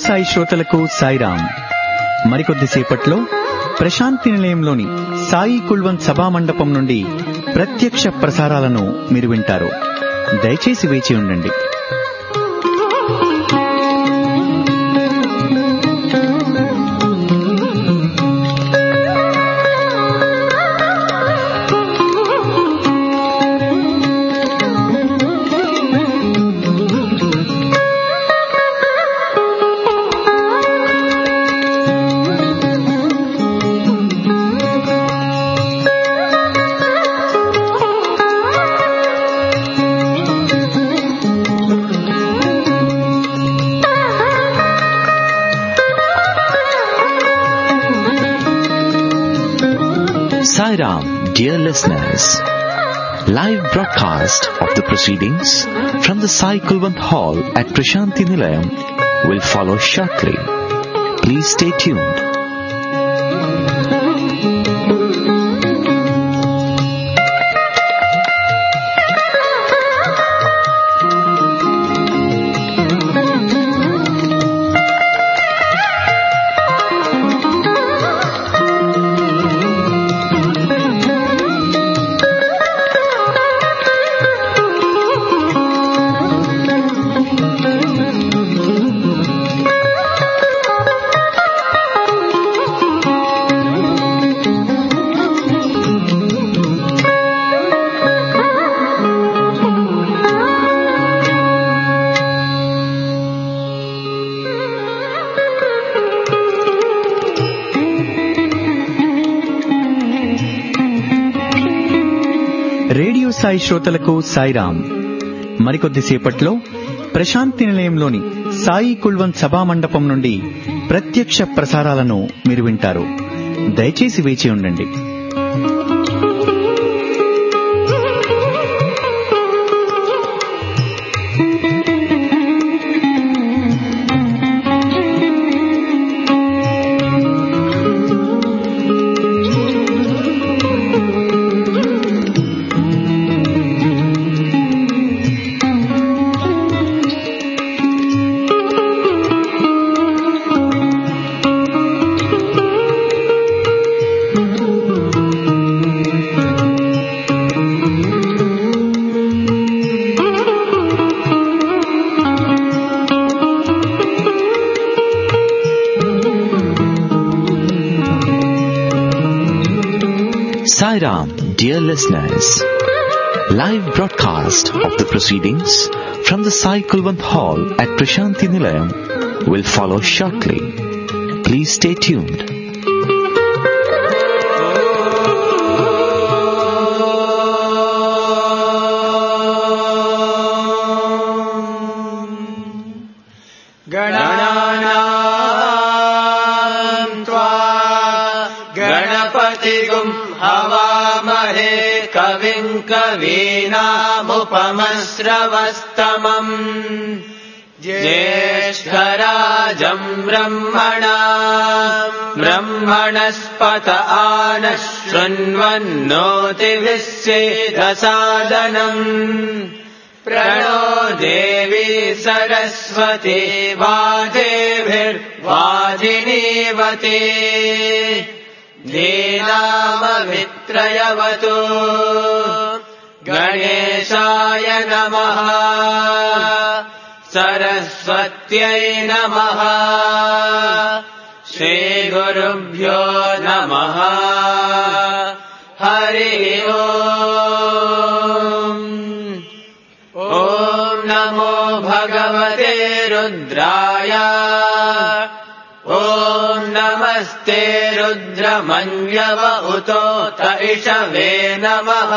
సాయి శ్రోతలకు సాయిరాం. మరికొద్దిసేపట్లో ప్రశాంతి నిలయంలోని సాయి కుల్వంత్ సభా మండపం నుండి ప్రత్యక్ష ప్రసారాలను మీరు వింటారు. దయచేసి వేచి ఉండండి. Sairam, dear listeners, live broadcast of the proceedings from the Sai Kulwant Hall at Prashanti Nilayam will follow shortly. Please stay tuned. Radio Sai శ్రోతలకు సాయిరాం. మరికొద్దిసేపట్లో ప్రశాంతి నిలయంలోని సాయి కుల్వంత్ సభా మండపం నుండి ప్రత్యక్ష ప్రసారాలను మీరు వింటారు. దయచేసి వేచి ఉండండి. Sairam, dear listeners, live broadcast of the proceedings from the Sai Kulwant Hall at Prashanti Nilayam will follow shortly. Please stay tuned. कवीनामुपमश्रवस्तमम् ज्येष्ठराजम् ब्रह्मणस्पत आनः शृण्वन्नोतिभिः सेदसादनम् प्रणो देवी सरस्वती वाजेभिर्वाजिनीवती धीनाममित्रयवतु गणेशाय नमः सरस्वत्यै नमः श्रीगुरुभ्यो नमः हरिः ॐ नमो भगवते रुद्राय ॐ नमस्ते रुद्रमन्यव उतोत इषवे नमः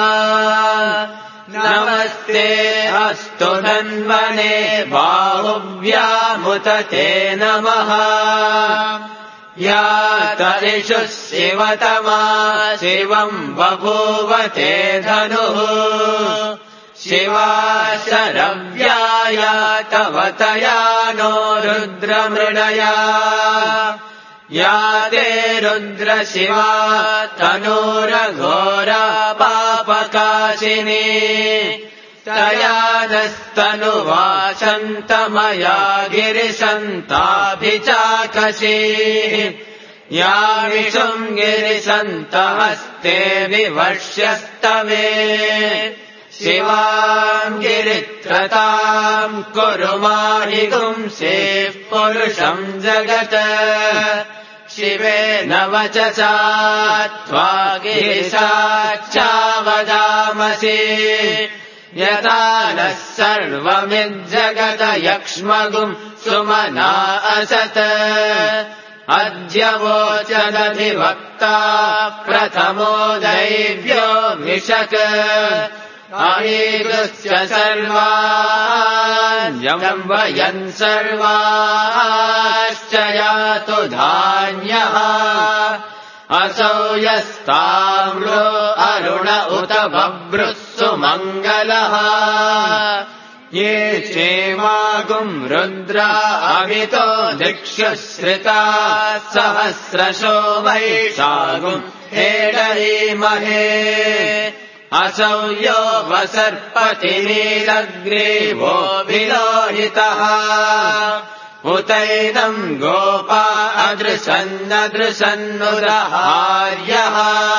नमस्ते अस्तु धन्वने बाहुव्यामुतते नमः या तरिषु शिवतमा शिवम् बभूवते धनुः शिवा शरव्याय तव तया नो रुद्रमृडया या ते रुद्रशिवा तनूरघोरा पापकाशिनी तयानस्तनुवाचन्तमया गिरिशन्ताभिचाकशीः यामिषुम् गिरिशन्तहस्ते विवर्ष्यस्तवे शिवाम् गिरित्रताम् कुरु माहि गुंसेः पुरुषम् जगत् शिवेन वचसा त्वा गिरिशाच्चावदामसि यथा नः सर्वमिज्जगत यक्ष्मगुम् सुमना असत् अद्य वोचदधिवक्ता प्रथमो दैव्यो मिषक् अहीदुश्च सर्वान् यम्वयन् सर्वाश्च यातु धान्यः असौ यस्ताम्रो अरुण उत बभ्रुः सुमङ्गलः ये चेमागुम् रुद्रा अमितो दिक्षुश्रिता सहस्रशो वैशागुम् हेडरीमहे असौ यो वसर्पति नीलग्रीवो विलोहितः उतैनम् गोपा अदृशन्नदृशन्नुदहार्यः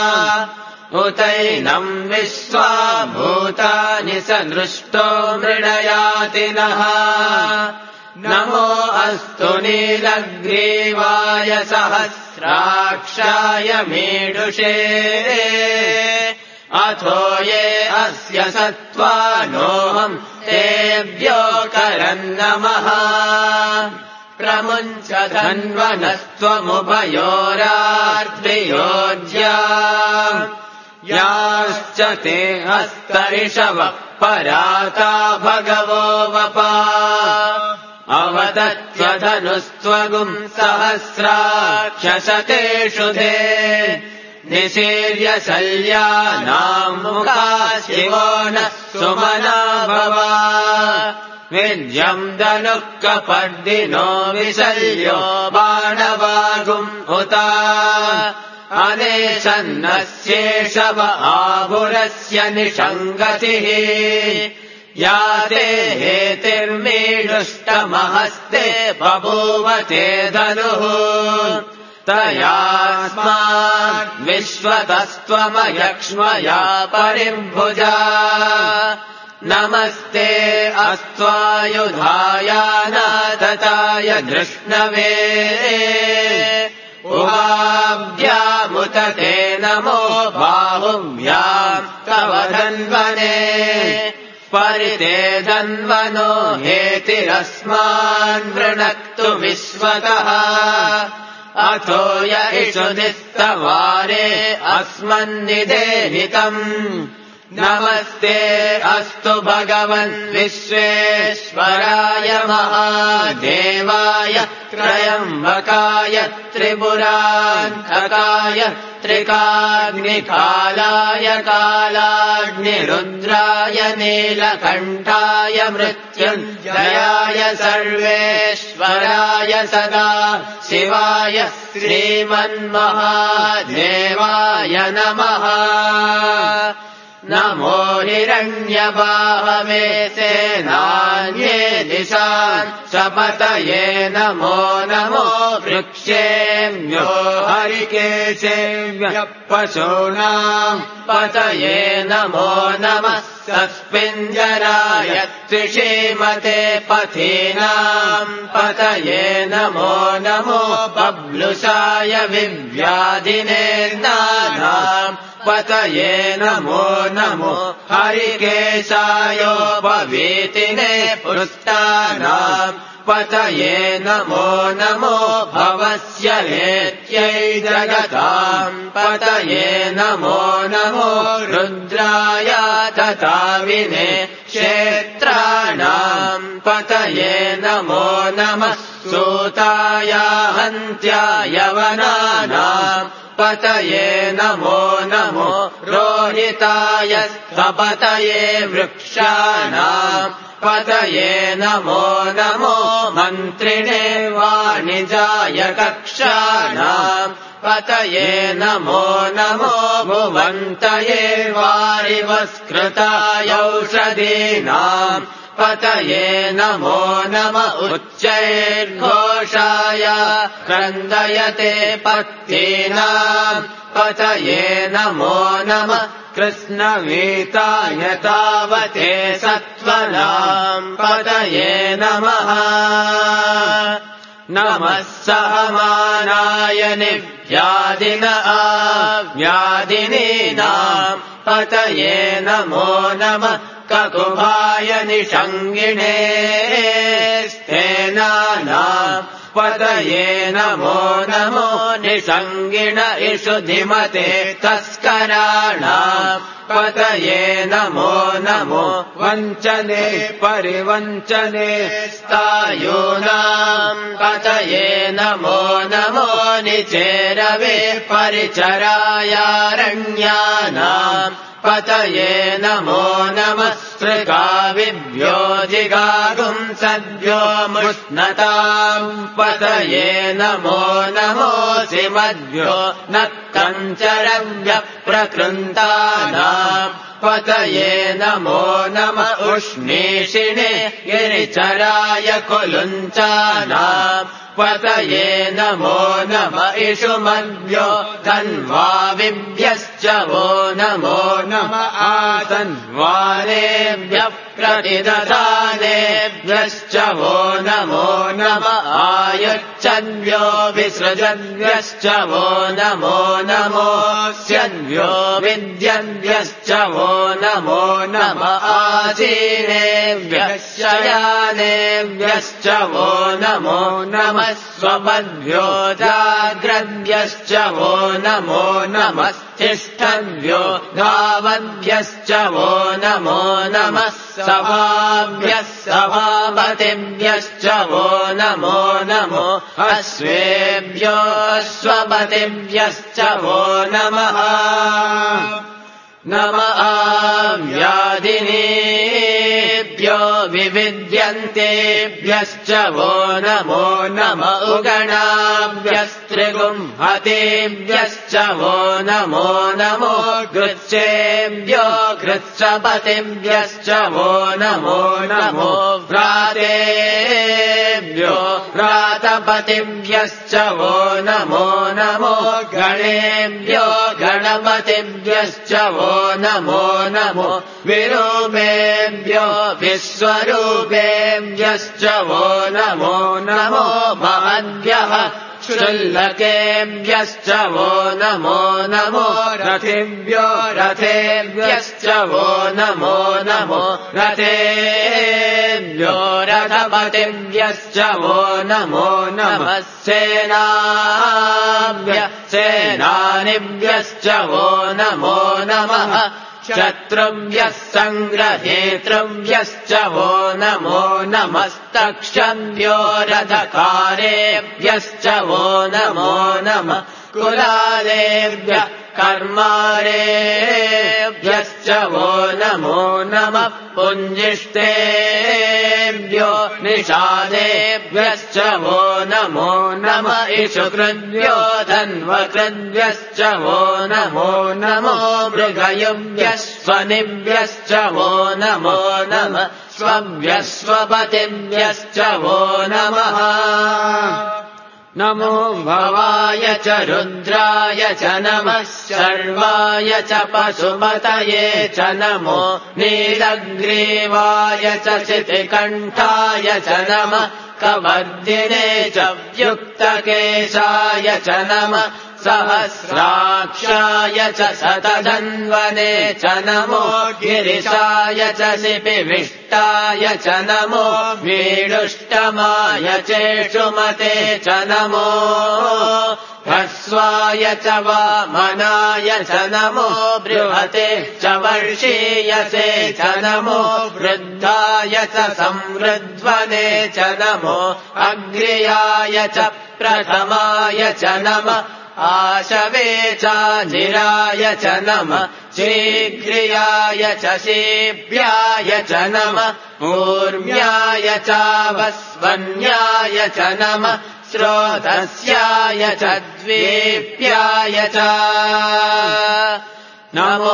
उतैनम् विश्वा भूतानि सदृष्टो मृडयातिनः नमो अस्तु नीलग्रीवाय सहस्राक्षाय मीडुषे अथो ये अस्य सत्त्वानोऽहम् तेभ्यो करन्नमः प्रमुञ्च धन्वनस्त्वमुभयोरार्त्रियोज्या याश्च ते हस्तरिषवः पराता भगवो वपा अवदत्त्वधनुस्त्वगुम् सहस्राक्षशतेषु धे निशीर्य शल्यानाम् मुखा शिवो नः सुमना भवा विद्यम् दनुः कपर्दिनो विशल्यो बाणवागुम् उता अनेशन्नस्येषव आभुरस्य निषङ्गतिः या ते हेतिर्मीडुष्टमहस्ते बभूव ते धनुः तयास्माद्विश्वतस्त्वमयक्ष्मया परिम्भुजा नमस्ते अस्त्वायुधायानातताय धृष्णवे उभाभ्यामुत ते नमो बाहुभ्याम् तव धन्वने परिते धन्वनो हेतिरस्मान् वृणक्तु विश्वतः अथो य इषुदिस्तवारे अस्मन्निदेहितम् नमस्ते अस्तु भगवन् विश्वेश्वराय महादेवाय त्रयम्बकाय त्रिपुरान्तकाय त्रिकाग्निकालाय कालाग्निरुद्राय नीलकण्ठाय मृत्युञ्जयाय सर्वेश्वराय सदा शिवाय श्रीमन्महादेवाय नमः नमो हिरण्यबाहवे सेनान्ये दिशान् शपतये नमो नमो वृक्षेभ्यो हरिकेशेभ्यः पशूनाम् पतये नमो नमः सस्पिञ्जराय त्रिषीमते पथीनाम् पतये नमो नमो बब्लुषाय विव्याधिनेर्नानाम् पतये नमो नमो हरिकेशायोपवीतिने पुष्टानाम् पतये नमो नमो भवस्य हेत्यै जगताम् पतये नमो नमो रुद्राय तथाविने क्षेत्राणाम् पतये नमो नमः सूताय हन्त्याय वनानाम् पतये नमो नमो रोहिताय स्थपतये वृक्षाणाम् पतये नमो नमो मन्त्रिणे वाणिजाय कक्षाणाम् पतये नमो नमो भुवन्तये वारिवस्कृतायौषधीनाम् पतये नमो नम उच्चैर्घोषाय क्रन्दयते पत्तीनाम् पतये नमो नम कृष्णवीताय तावते सत्त्वनाम् पतये नमः नमः सहमानाय व्याधिनीनाम् पतये नमो नमः ककुभाय निषङ्गिणे स्तेनानाम् पतये नमो नमो निषङ्गिण इषु धिमते तस्कराणाम् पतये नमो नमो वञ्चने परिवञ्चने स्थायूनाम् पतये नमो नमो निचेरवे परिचरायारण्यानाम् पतये नमो नमः स्त्रिकाविभ्यो जिगागुंसद्भ्यो मुष्णताम् पतये नमो नमोऽसिमद्भ्यो नक्तञ्चरभ्यः प्रकृन्तानाम् पतये नमो नम उष्णीषिणे गिरिचराय कुलुञ्चानाम् पतये नमो नम इषुमद्भ्यो धन्वाविभ्यश्च वो नमो नम आतन्वानेभ्यः प्रतिदधानेभ्यश्च वो नमो नम आयुच्चद्भ्यो विसृजद्भ्यश्च वो नमो नमोऽस्यद्भ्यो विद्यद्भ्यश्च वो नमो नम आसीनेभ्यः शयानेभ्यश्च वो नमो नमः स्वपद्भ्यो जाग्रद्भ्यश्च वो नमो नमः तिष्ठद्भ्यो धावद्भ्यश्च वो नमो नमः सभाभ्यः सभापतिभ्यश्च वो नमो नमो अश्वेभ्यो स्वपतिभ्यश्च वो नमः नम व्याधिनेभ्यो विविद्यन्तेभ्यश्च वो नमो नम उगणाभ्यस्त्रिगुंहतेभ्यश्च वो नमो नमो गृच्छेभ्यो गृच्छपतिभ्यश्च वो नमो नमो व्रातेभ्यो व्रातपतिभ्यश्च वो नमो नमो गणेभ्यो गणपतिभ्यश्च वो नमो नमो विरूपेभ्यो विश्वरूपेभ्यश्च वो नमो नमो महद्भ्यः शुल्लकेभ्यश्च वो नमो नमो रथेभ्यो रथेभ्यश्च वो नमो नमो रथेभ्यो रथपतिभ्यश्च वो नमो नमः सेनानिभ्यश्च वो नमो नमः शत्रुभ्यः सङ्ग्रहेतृभ्यश्च वो नमो नमस्तक्षभ्यो रथकारेभ्यश्च वो नमो नमः कुलालेभ्यः कर्मारेभ्यश्च वो नमो नमः पुञ्जिष्टेभ्यो निषादेभ्यश्च वो नमो नमः इषुकृद्भ्यो धन्वकृद्भ्यश्च वो नमो नमो मृगयुभ्यः स्वनिभ्यश्च वो नमो नमः स्वभ्यः स्वपतिभ्यश्च वो नमः नमो भवाय च रुद्राय च नमः सर्वाय च पशुपतये च नमो नीलग्रीवाय च शितिकण्ठाय च नमः कवर्धिने च व्युक्तकेशाय च नमः सहस्राक्षाय च शतधन्वने च नमो गिरिशाय च शिपिविष्टाय च नमो वीडुष्टमाय चेषुमते च नमो ह्रस्वाय च वामनाय च नमो बृहते च वर्षीयसे च नमो वृद्धाय च संवृध्वने च नमो अग्र्याय च प्रथमाय च नमः आशवे चाजिराय च नमः शीघ्रियाय च शीभ्याय च नमः ऊर्व्याय चावस्वन्याय च नमः स्रोतस्याय च द्वीप्याय च नमो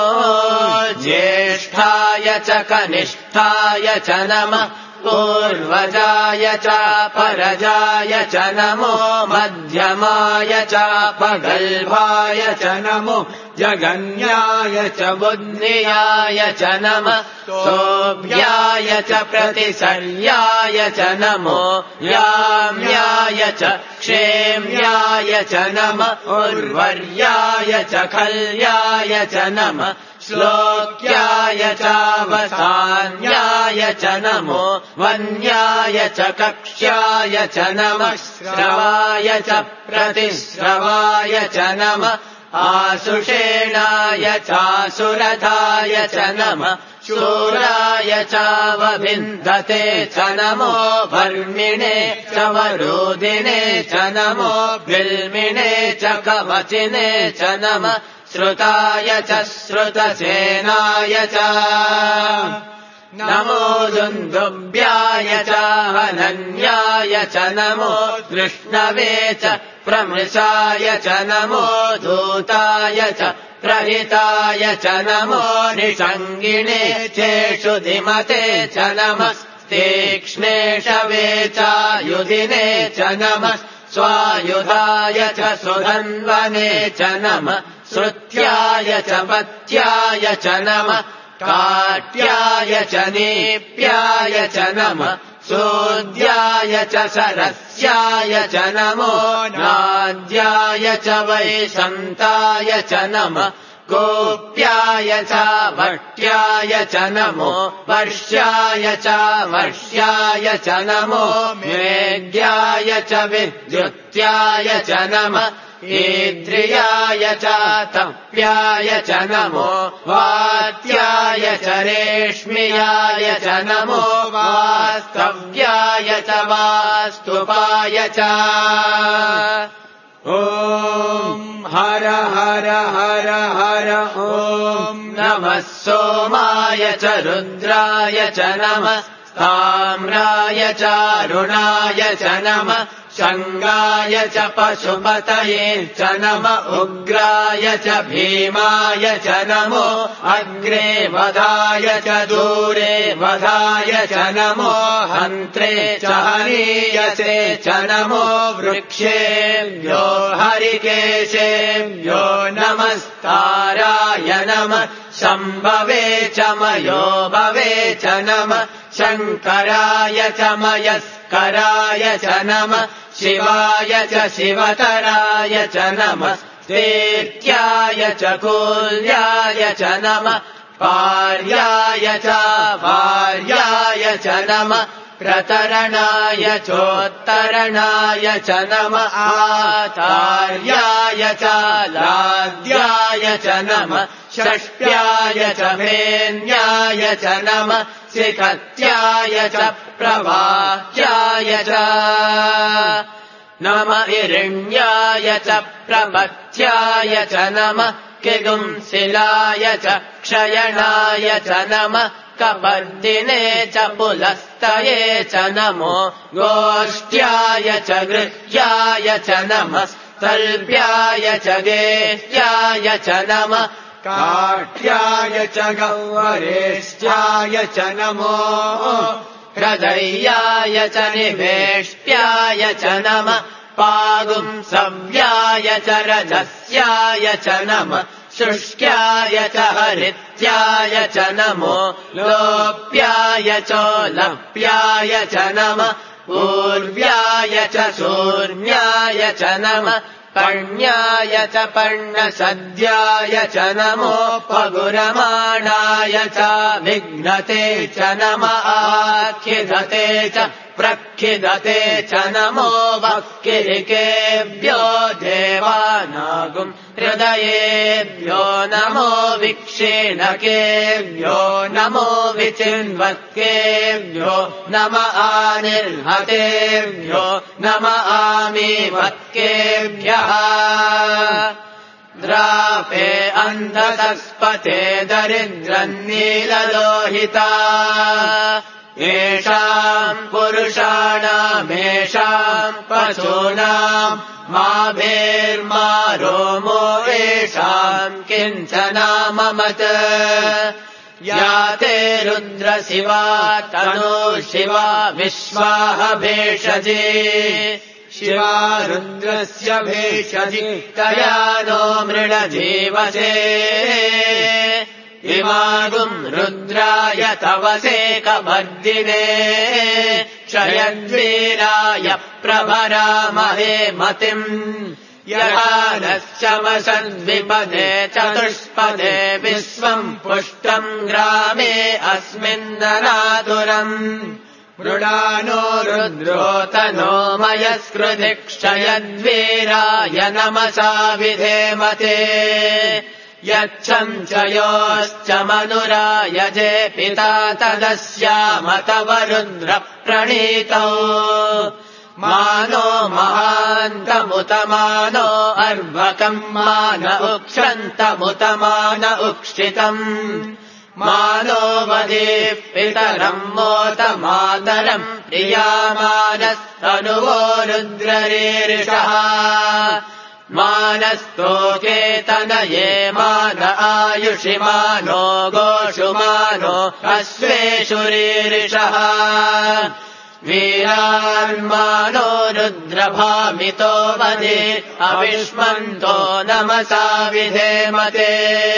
ज्येष्ठाय च कनिष्ठाय च नमः पूर्वजाय च परजाय च नमो मध्यमाय च पगल्भाय च नमो जगन्याय च बुद्धियाय च नमः सोऽभ्याय च प्रतिसर्याय च नमो याम्याय च क्षेम्याय च नमः उर्वर्याय च खल्याय च नमः श्लोक्याय चावसान्याय च नमो वन्याय च कक्ष्याय च नमः श्रवाय च प्रतिश्रवाय च नमः आसुषेणाय चासुरथाय च नमः शूराय चावविन्दते च नमो वर्मिणे च वरोधिने च नमो बिल्मिणे च कवचिने च नमः श्रुताय च श्रुतसेनाय च नमो दुन्दुभ्याय च हनन्याय च नमो कृष्णवे च प्रमृषाय च नमो धूताय च प्रहिताय च नमो निषङ्गिणे चेषु धिमते च नमः तीक्ष्णेषवे चायुधिने च नमः स्वायुधाय च सुधन्वने च नमः श्रुत्याय च पत्याय च नमः काट्याय च नीप्याय च नमः सोद्याय च सरस्याय च नमो नाद्याय च वैशन्ताय च नमः गोप्याय च भट्याय च नमो वर्ष्याय च वर्ष्याय च नमो मेघ्याय च विद्युत्याय च नमः ईद्रियाय च तप्याय च नमो वात्याय च रेश्मियाय च नमो वास्तव्याय च वास्तुपाय च ॐ हर हर हर हर ॐ नमः सोमाय च रुद्राय च नमः ताम्राय च अरुणाय च नमः शङ्गाय च पशुपतये च नमः उग्राय च भीमाय च नमो अग्रे वधाय च दूरे वधाय च नमो हन्त्रे च हनीयसे च नमो वृक्षेभ्यो हरिकेशेभ्यो नमस्ताराय नमः शम्भवे च मयो भवे च नमः शङ्कराय च मयस्कराय च नमः शिवाय च शिवतराय च नमः स्तेत्याय च कूल्याय च नमः पार्याय च भार्याय च नमः प्रतरणाय चोत्तरणाय च नमः आचार्याय च लाद्याय च नमः षष्ट्याय च भेन्याय च नमः शिखत्याय च प्रवाह्याय च नमः हिरण्याय च प्रपथ्याय च नमः किगुंसिलाय च क्षयणाय च नमः कपर्दिने च पुलस्तये च नमो गोष्ठ्याय च गृह्याय च नमः तल्प्याय च गेह्याय च नमः काठ्याय च गौवरेष्ट्याय च नमो हृदयाय च निवेष्ट्याय च नमः पागुंसव्याय च रजस्याय च नमः शुष्क्याय च हरित्याय च नमो लोप्याय चोलप्याय च नमः पूर्व्याय च शून्याय च नमः पर्ण्याय च पर्णसद्याय च नमो पगुरमाणाय च विघ्नते च नमः आख्यधते च प्रख्यधते च नमो वक्किरिकेभ्यो देवानागुम् हृदयेभ्यो नमो विक्षेणकेभ्यो नमो विचिन्वत्केभ्यो नम आनिर्हतेभ्यो नम आमीवत्केभ्यः द्रापे अन्धतस्पते दरिद्रन्नीललोहिता येषाम् पुरुषाणामेषाम् पशूनाम् माभेर्मा रोमो येषाम् किञ्चनाममत् या ते रुद्रशिवा तनो शिवा विश्वाह भेषजे शिवा रुद्रस्य भेषजि तया नो मृडजीवसे इमागुम् रुद्राय तवसे कवर्दिने क्षयद्वीराय प्रभरामहे मतिम् यहानश्चमसद्विपदे चतुष्पदे विश्वम् पुष्टम् ग्रामे अस्मिन्ननातुरम् मृडानो रुद्रोतनो मयस्कृति क्षयद्वीराय नमसा विधेमते यच्छम् च योश्च मनुरायजे पिता तदस्याम तव रुद्र प्रणीतौ मानो महान्तमुतमानो अर्भकम् मान उक्षन्तमुतमान उक्षितम् मानो वदेः पितरम् मोत मातरम् प्रियामानस्तनुवो रुद्ररीरिषः मानस्तोकेतनये मान आयुषि मानो गोषु मानो अश्वेषु रीरिषः वीरान्मानो रुद्रभामितो वदे अविष्मन्तो नमसा विधेमते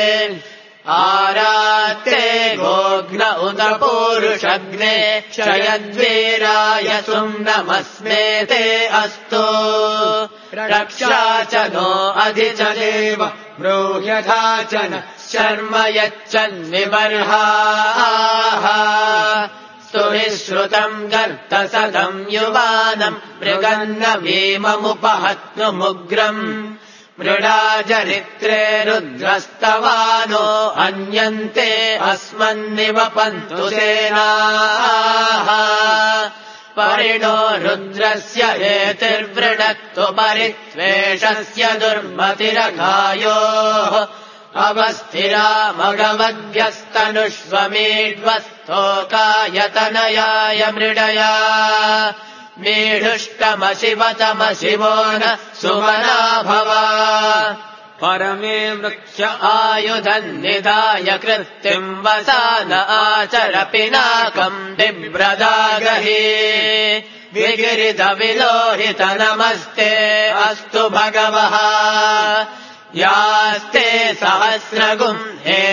आरात्ते गोघ्न उत पूरुषग्ने क्षयद्वीराय सुम्नमस्मे ते अस्तु रक्षा च नो अधिचदेव ब्रूह्यथा न शर्म यच्छन्विबर्हाः स्तुभिश्रुतम् गर्तसदम् युवानम् मृगन्न भीममुपहत्नुमुग्रम् मृडाचरित्रे रुद्रस्तवानो अन्यन्ते अस्मन्निवपन्तु सेनाः परिणो रुद्रस्य हेतिर्वृणक्तु परित्वेषस्य दुर्मतिरघायोः अवस्थिरा मघवद्भ्यस्तनुष्वमीड्वस्तोकायतनयाय मृडया मीढुष्टमशिवतमशिवो न सुमना भवा परमे वृक्ष आयुधम् निधाय कृत्तिम् वसान आचर पिनाकम् बिभ्रदागहि विगिरितविलोहित नमस्ते अस्तु भगवः यास्ते सहस्रगुम्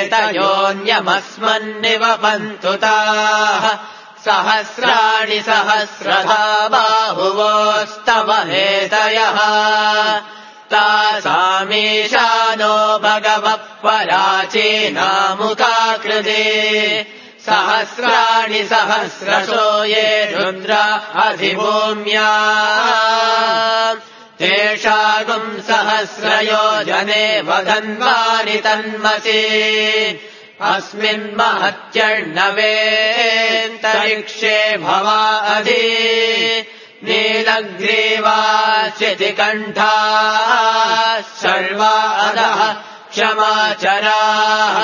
एतयोऽन्यमस्मन्निवपन्तु ताः सहस्राणि सहस्रधा बाहुवोस्तव हेतयः तासामीशानो भगवः पराचीनामुकाकृते सहस्राणि सहस्रशो ये रुद्रा अधिभूम्या तेषागुम् सहस्रयोजने वदन्वानि तन्मसि अस्मिन्महत्यर्णवेऽन्तरिक्षे भवा अधि नीलग्रीवाश्चितिकण्ठाः सर्वा अधः क्षमाचराः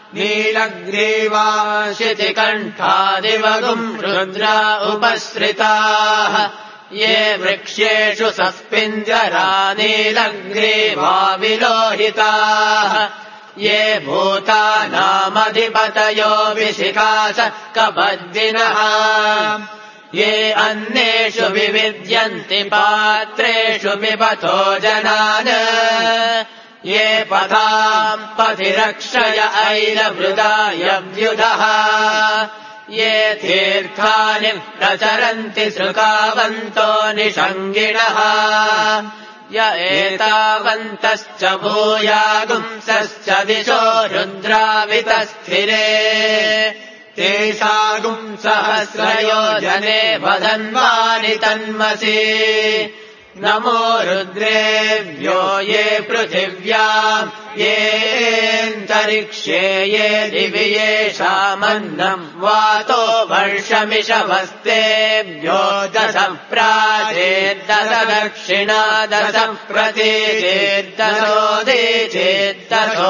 नीलग्रीवाश्चितिकण्ठादिवगुम् रुद्रा उपसृताः ये वृक्षेषु सस्पिञ्जरा नीलग्रीवा विलोहिताः ये भूतानामधिपतयो विशिखास कपद्दिनः ये अन्नेषु विविद्यन्ति पात्रेषु पिबतो जनान् ये पथाम् पथिरक्षय ऐलवृदाय व्युधः ये तीर्थानि प्रचरन्ति सृकावन्तो निषङ्गिणः य एतावन्तश्च भूयागुंसश्च दिशो रुद्रावितस्थिरे तेषागुम् सहस्रयोजने वदन्वानि तन्मसि नमो रुद्रेभ्यो ये पृथिव्याम् येऽन्तरिक्षे ये दिवि येषामन्नम् वातो वर्षमिषवस्तेभ्यो दश प्राचेद्दश दक्षिणा दश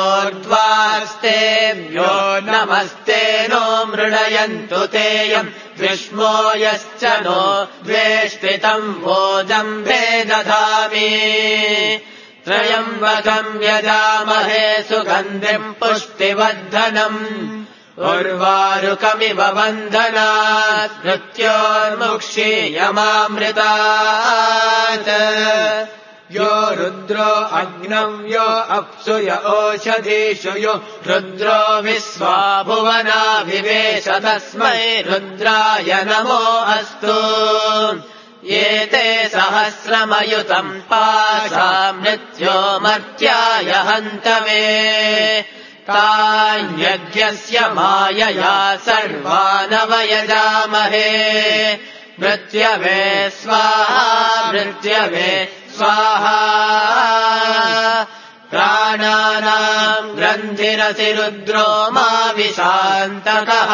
प्रतीचेद्दशोदीचेद्दशोर्ध्वास्तेभ्यो नमस्ते नो मृडयन्तु तेयम् द्विष्मो यश्च नो द्वेष्टितम् भोजम् भेदधामि त्रयम्बकम् यजामहे सुगन्धिम् पुष्टिवर्धनम् उर्वारुकमिव बन्धनात् मृत्योर्मुक्षीयमामृतात् यो रुद्रो अग्नौ यो अप्सु य ओषधीषु यो रुद्रो विश्वा भुवनाभिवेश तस्मै रुद्राय नमो अस्तु एते सहस्रमयुतम् पाशा मृत्यो मर्त्याय हन्तवे तान्यज्ञस्य मायया सर्वानवयजामहे मृत्यवे स्वाहा मृत्यवे स्वाहा प्राणानाम् ग्रन्थिरसि रुद्रो मा विशान्तकः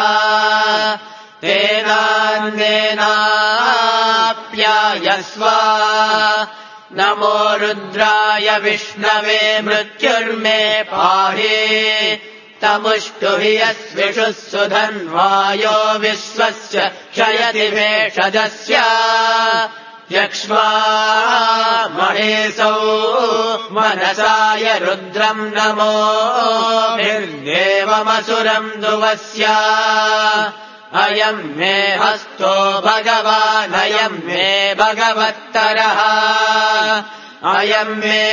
तेनान्देनाप्यायस्व नमो रुद्राय विष्णवे मृत्युर्मे पाहि तमुष्टुहि यस्विषुः सुधन्वायो विश्वस्य क्षयति भेषजस्य यक्ष्मा महेशौ मनसाय रुद्रम् नमो निर्देवमसुरम् दुवस्य अयम् मे हस्तो भगवान् अयम् मे भगवत्तरः अयम् मे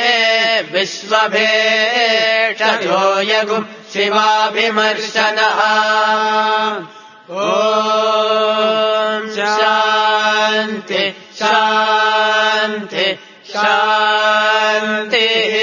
विश्वभेषजो यगुम् शिवाभिमर्शनः ॐ शान्ति शान्ति शान्तिः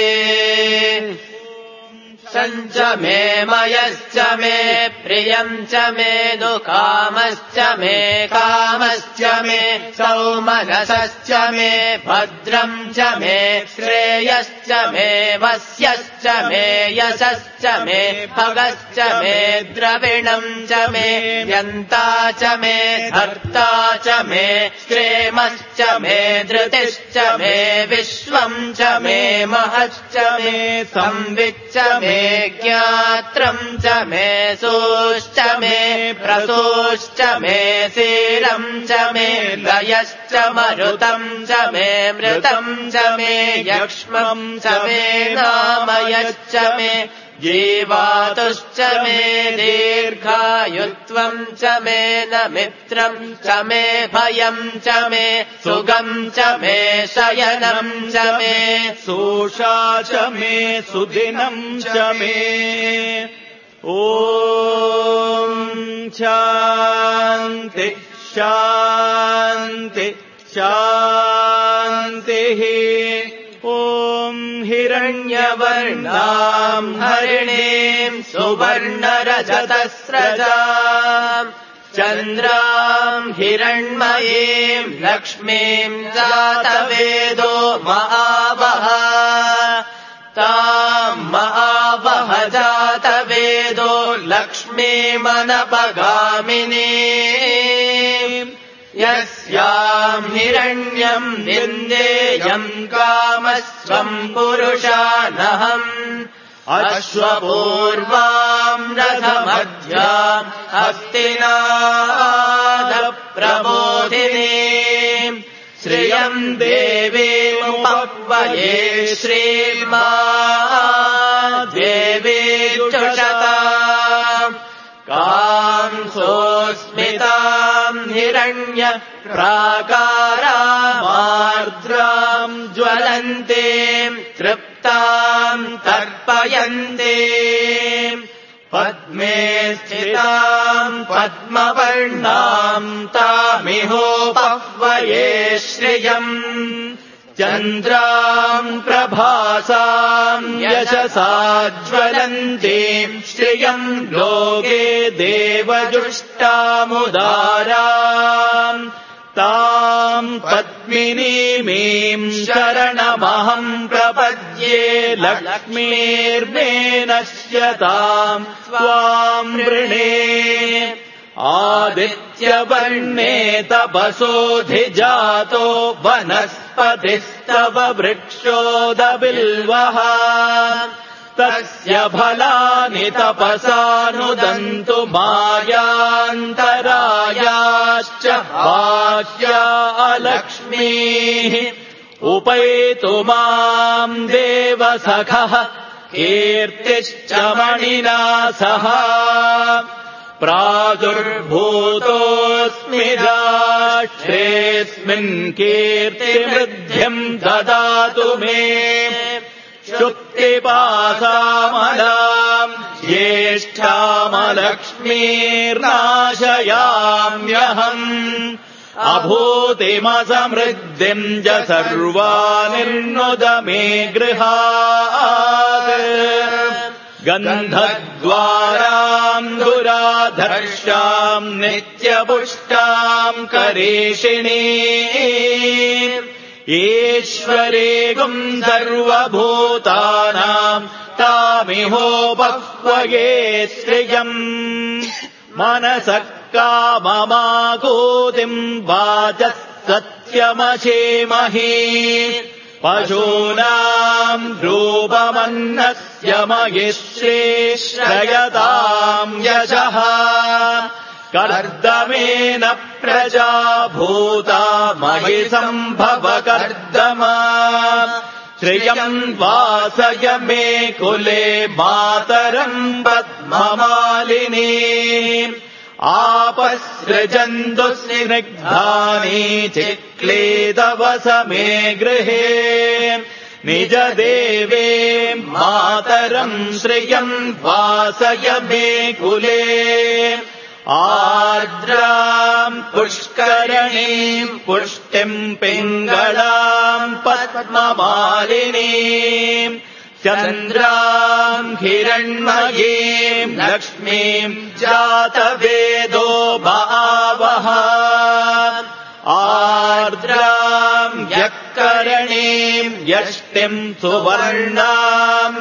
सञ्च मे मयश्च मे प्रियम् च मे दुकामश्च मे कामश्च मे सौमनसश्च मे भद्रम् च मे श्रेयश्च मे वस्यश्च मे यशश्च मे भगश्च मे द्रविणम् च मे यन्ता च मे धर्ता च मे क्षेमश्च मे धृतिश्च मे विश्वम् च मे महश्च मे संविच्च मे ज्ञात्रम् च मे सोश्च मे प्रसोश्च मे शीलम् च मे लयश्च मरुतम् च मे मृतम् च मे यक्ष्मम् च मे नामयश्च मे जीवातुश्च मे दीर्घायुत्वम् च मे न मित्रम् च मे भयम् च मे सुगम् च मे शयनम् च मे सोषा च मे सुदिनम् च मे ॐ शान्ति शान्ति शान्तिः ॐ हिरण्यवर्णाम् हरिणीम् सुवर्णरजतस्रजाम् चन्द्राम् हिरण्मयीम् लक्ष्मीम् जातवेदो महावः ताम् महावः जातवेदो लक्ष्मीमनपगामिनी यस्याम् हिरण्यम् विन्देयम् कामस्त्वम् पुरुषानहम् अश्वपूर्वाम् रथमध्याम् हस्तिनादप्रबोधिनीम् श्रियम् देवीमुपह्वये श्रीर्मा देवी चषता कांसोऽस्मिताम् हिरण्य प्राकारामार्द्राम् ज्वलन्तीम् तृप्ताम् तर्पयन्तीम् पद्मे स्थिताम् पद्मवर्णाम् तामिहोपह्वये श्रियम् चन्द्राम् प्रभासाम् यशसा ज्वलन्तीम् श्रियम् लोके देवजुष्टामुदाराम् ताम् पद्मिनीमीम् शरणमहम् प्रपद्ये लक्ष्मीर्मे नश्यताम् त्वाम् वृणे आदित्यवर्णे तपसोऽधिजातो वनस्पतिस्तव वृक्षोदबिल्वः तस्य फलानि तपसानुदन्तु मायान्तरायाश्च बाह्या लक्ष्मीः उपैतु माम् देवसखः कीर्तिश्च मणिना सह प्रादुर्भूतोऽस्मि राष्ट्रेऽस्मिन् कीर्तिवृद्धिम् ददातु मे शुक्तिपासामलाम् ज्येष्ठामलक्ष्मीर्नाशयाम्यहम् अभूतिमसमृद्धिम् च सर्वानिर्नुद मे गृहात् गन्धद्वाराम् दुराधर्षाम् नित्यपुष्टाम् करेशिणी ईश्वरेगुम् सर्वभूतानाम् तामिहोपह्वये श्रियम् मनसः काममाकूतिम् वाचः सत्यमशेमहि पशूनाम् रूपमन्नस्य महिश्रेष्ठयताम् यशः कर्दमेन प्रजा भूता महि सम्भव कर्दमा श्रियम् वासय मे कुले मातरम् पद्ममालिनी आपसृजन्तु स्निग्धानि चिक्लेदवस मे गृहे निज देवे मातरम् श्रियम् वासय मे कुले आर्द्राम् पुष्करणीम् पुष्टिम् पिङ्गळाम् पद्ममालिनीम् चन्द्राम् हिरण्मयीम् लक्ष्मीम् जातवेदो भावः आर्द्राम् यःकरणीम् यष्टिम् सुवर्णाम्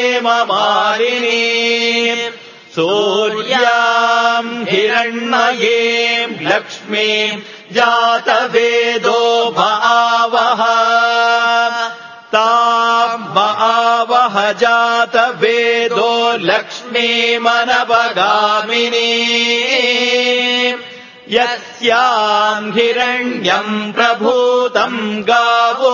खेममालिनीम् सूर्याम् हिरण्मयीम् लक्ष्मीम् जातवेदो भावः ताम् भावः जातवेदो लक्ष्मीमनवगामिनी यस्याम् हिरण्यम् प्रभूतम् गावो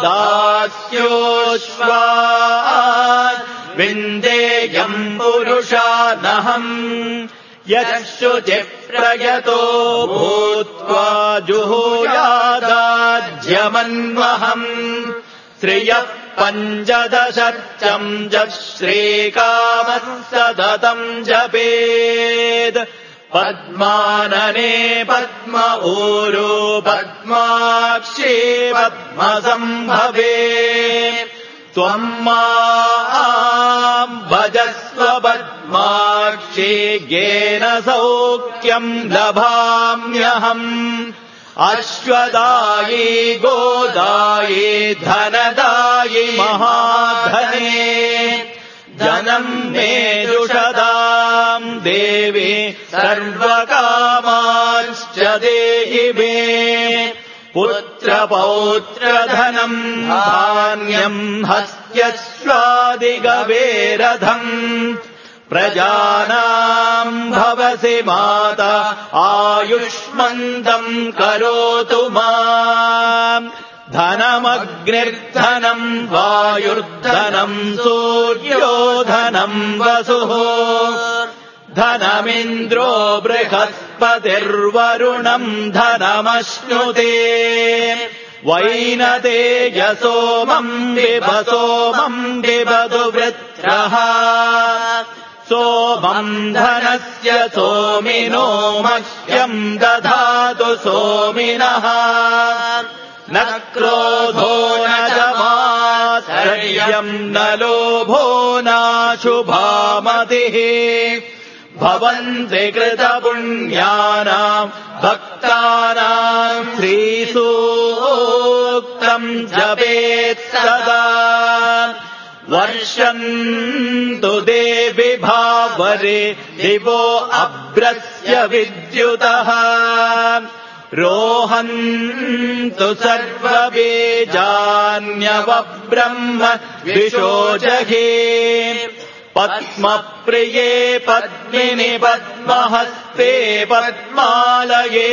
दास्योश्वान् विन्देयम् पुरुषानहम् यशुचिप्रयतो भूत्वा जुहूयादाज्यमन्वहम् श्रियः पञ्चदशर्चम् श्रीकामः सततम् जपेत् पद्मानने पद्म ऊरो पद्माक्षी पद्मसम्भवे त्वम् माम् भजस्व पद्माक्षी येन सौख्यम् लभाम्यहम् अश्वदायी गोदायी धनदायी महाधने जनम् मे जुषदाम् देवी सर्वकामांश्च देहि मे पुत्रपौत्रधनम् धान्यम् हस्त्यश्वादिगवेरधम् प्रजानाम् भवसि माता आयुष्मन्तम् करोतु माम् धनमग्निर्धनम् वायुर्धनम् सूर्योधनम् वसुः धनमिन्द्रो बृहस्पतिर्वरुणम् धनमश्नुते वैनतेजसोमम् बिभसोमम् वृत्रः सोमम् धनस्य सोमिनो मह्यम् दधातु सोमिनः न क्रोधो न च मात्सर्यम् न लोभो नाशुभामतिः भवन्ति कृतपुण्यानाम् भक्तानाम् श्रीसूक्तम् जपेत् सदा वर्षन्तु देवि भावरे दिवो अभ्रस्य विद्युतः रोहन्तु सर्वबीजान्यवब्रह्म विशोचहे पद्मप्रिये पद्मिनि पद्महस्ते पद्मालये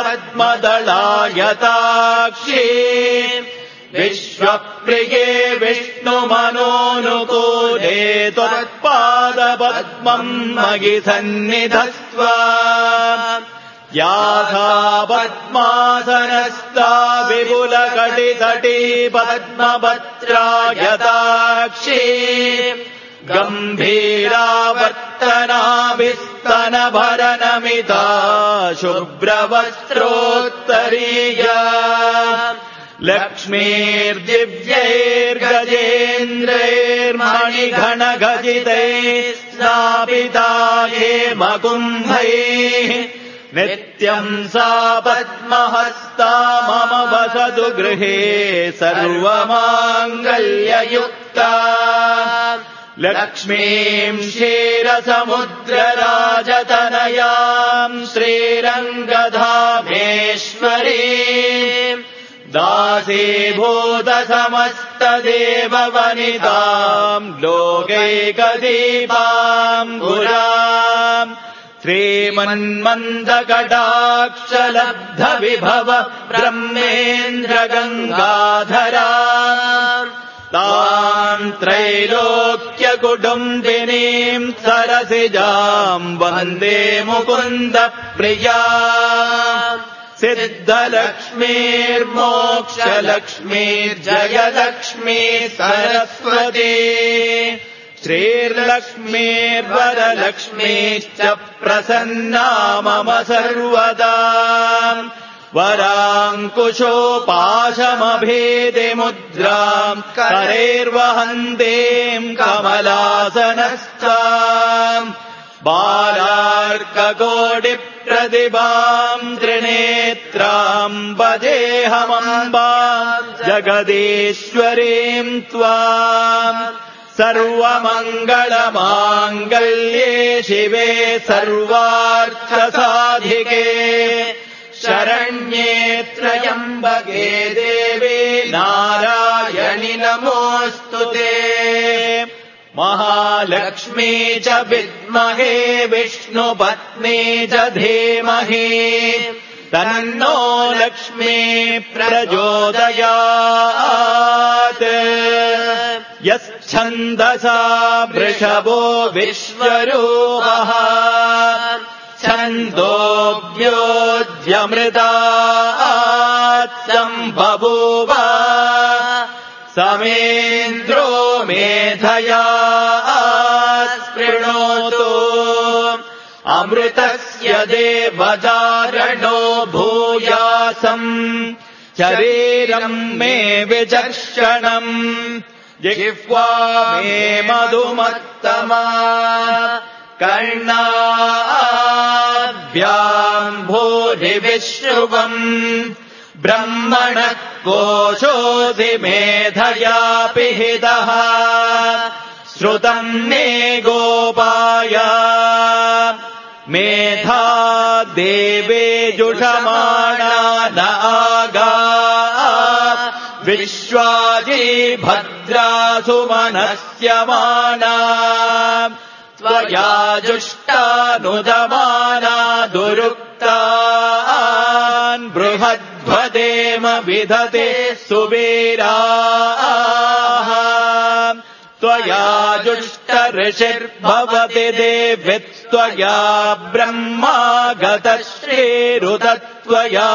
पद्मदलायताक्षी विश्वप्रिये विष्णुमनोनुकूले त्वत्पादपद्मम् मयि सन्निधत्स्व याथा पद्मासनस्था विपुलकटितटी पद्मभद्रायताक्षी गम्भीरावर्तनाभिस्तनभरनमिता शुभ्रवस्त्रोत्तरीया लक्ष्मीर्दिव्यैर्गजेन्द्रैर्मणिघनघटितैः स्नापिता हेमकुम्भैः नित्यम् सा पद्महस्ता मम वसतु गृहे सर्वमाङ्गल्ययुक्ता लक्ष्मीम् क्षीरसमुद्रराजतनयाम् श्रीरङ्गधामेश्वरीम् दासीभूतसमस्तदेववनिताम् लोकैकदीपाम् गुराम् श्रीमन्मन्दकटाक्षलब्धविभव ब्रह्मेन्द्रगङ्गाधरा ताम् त्रैलोक्यकुटुम्बिनीम् सरसिजाम् वन्दे मुकुन्दप्रिया सिद्धलक्ष्मीर्मोक्षलक्ष्मीर्जयलक्ष्मी सरस्वती श्रीर्लक्ष्मीर्वरलक्ष्मीश्च प्रसन्ना मम सर्वदा वराङ्कुशोपाशमभेदिमुद्राम् करैर्वहन्तीम् कमलासनस्ताम् बालार्ककोटिप्रतिभाम् त्रिनेत्राम् भजेऽहमम्बाम् जगदीश्वरीम् त्वाम् सर्वमङ्गलमाङ्गल्ये शिवे सर्वार्थसाधिके शरण्ये त्र्यम्बके देवे नारायणि नमोऽस्तु ते महालक्ष्मी च विद्महे विष्णुपत्नी च धीमहि तन्नो लक्ष्मी प्रचोदयात् यच्छन्दसा वृषभो विश्वरूपः छन्दोऽव्योऽध्यमृतात् सम्बभूव समेन्द्रो मेधया स्पृणोतु अमृतस्य देवदारणो भूयासम् शरीरम् मे विचक्षणम् जिह्वा मे मधुमत्तमा कर्णाभ्याम् भूरिविश्रुवम् ब्रह्मणः कोशोऽसि मेधया पिहितः श्रुतम् मे गोपाय मेधा देवे जुषमाणा न आगा विश्वाजी भद्रासु मनस्यमाना त्वया जुष्टानुदमाना दुरुक्तान् बृहद्वदेम विधते सुवीराः त्वया जुष्ट ऋषिर्भवति देवि त्वया ब्रह्मा गतश्रीरुतत्वया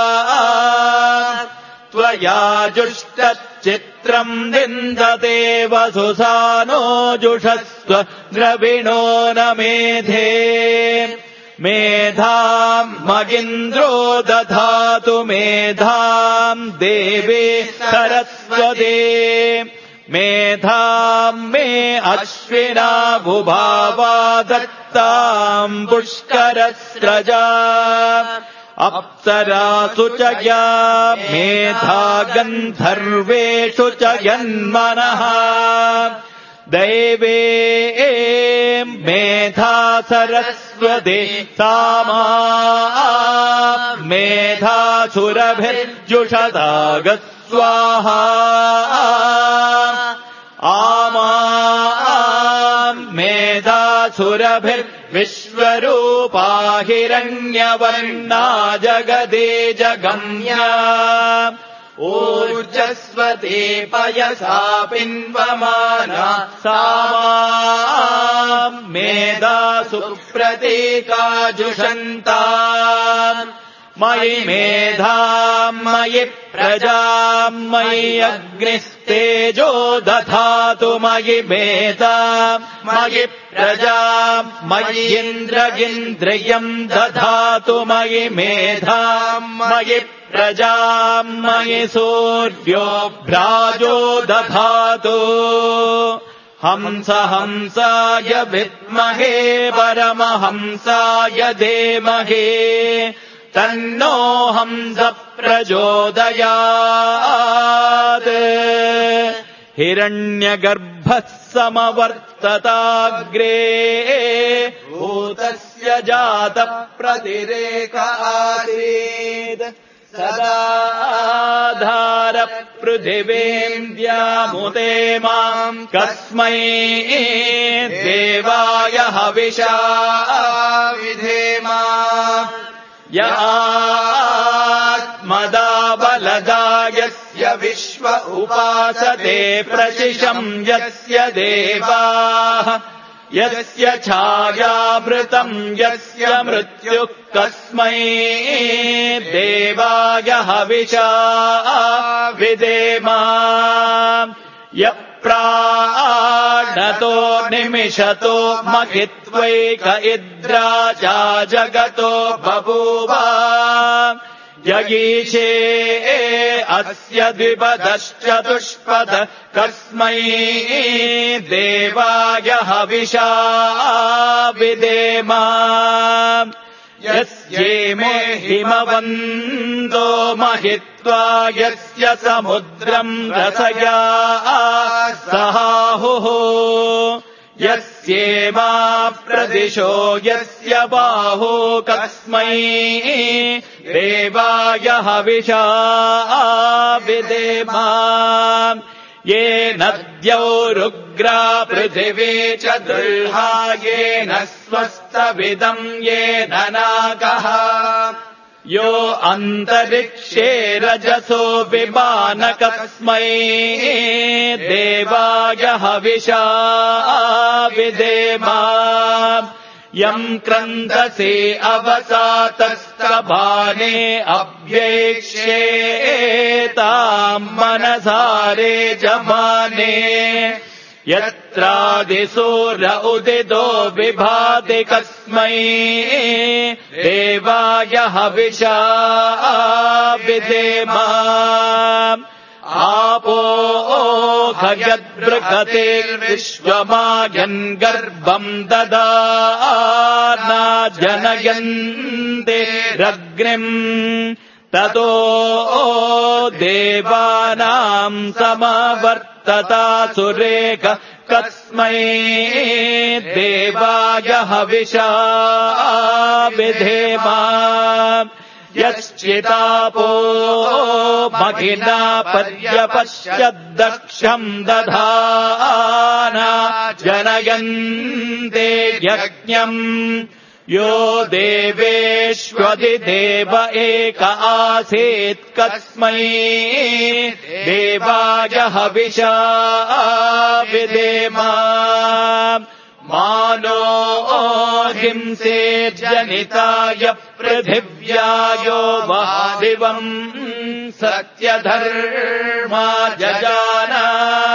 त्वया जुष्टच्चित्रम् निन्दते वसुसानो जुषस्व द्रविणो न मेधे मेधाम् मगिन्द्रो दधातु मेधाम् देवे सरस्वती मेधाम् मे अश्विना बुभावा दत्ताम् पुष्करस्रजा अप्सरासु च या मेधा गन्धर्वेषु च यन्मनः दैवे मेधा सरस्वती सामा मेधासुरभिर्जुषदागस्वाहा आमा मे सुरभिर्विश्वरूपा हिरण्यवर्णा जगदे जगम्या ऊर्जस्वती पयसा पिन्वमाना सा मेधा सुप्रतीकाजुषन्ता मयि मेधाम् मयि प्रजाम् मयि अग्निस्तेजो दधातु मयि मेधाम् मयि प्रजाम् मय्यिन्द्रियम् दधातु मयि मेधाम् मयि प्रजाम् मयि सूर्यो भ्राजो दधातु हंसाय विद्महे परमहंसाय धीमहि तन्नो हंस प्रचोदयात् हिरण्यगर्भः समवर्तताग्रे भूतस्य जात प्रतिरेक आसीत् सदाधार पृथिवीम् द्यामुते माम् कस्मै देवाय हविषा विधेमा आत्मदा बलदा यस्य विश्व उपासते प्रशिशम् यस्य देवाः यस्य छायावृतम् यस्य मृत्युः कस्मै देवाय हविषा विधेमा प्राणतो निमिषतो महित्वैक इद्रा चा जगतो बभूव यगीशे अस्य द्विपदश्चतुष्पद कस्मै देवाय हविषा विधेमा यस्येमे हिमवन्दो महित्वा यस्य समुद्रम् रसया सहाहुः यस्येमा प्रदिशो यस्य बाहु कस्मै देवाय हविषा विधेमा ये नद्यौरुग्रा पृथिवी च दुल्हा येन स्वस्तविदम् येन नाकः यो अन्तरिक्षे रजसो विमान कस्मै देवाय हविषा विधेमा यम् क्रन्दसे अवसातस्तभाने अभ्येक्ष्येताम् मनसारे जमाने यत्रादिसूर उदितो विभाति कस्मै देवाय हविषा विधेमा आपो खयद्बृहतेर्विश्वमायन् गर्भम् ददाना जनयन्ते रग्निम् ततो देवानाम् समवर्तता सुरेख कस्मै देवाय हविषा विधेमा यश्चितापो मघिना पर्यपश्यद्दक्षम् दधाना जनयन्ते यज्ञम् यो देवेष्वधिदेव एक आसीत् कस्मै देवाय हविषा विधेमा मानो हिंसेर्जनिताय पृथिव्यायो वादिवम् सत्यधर्मा जजाना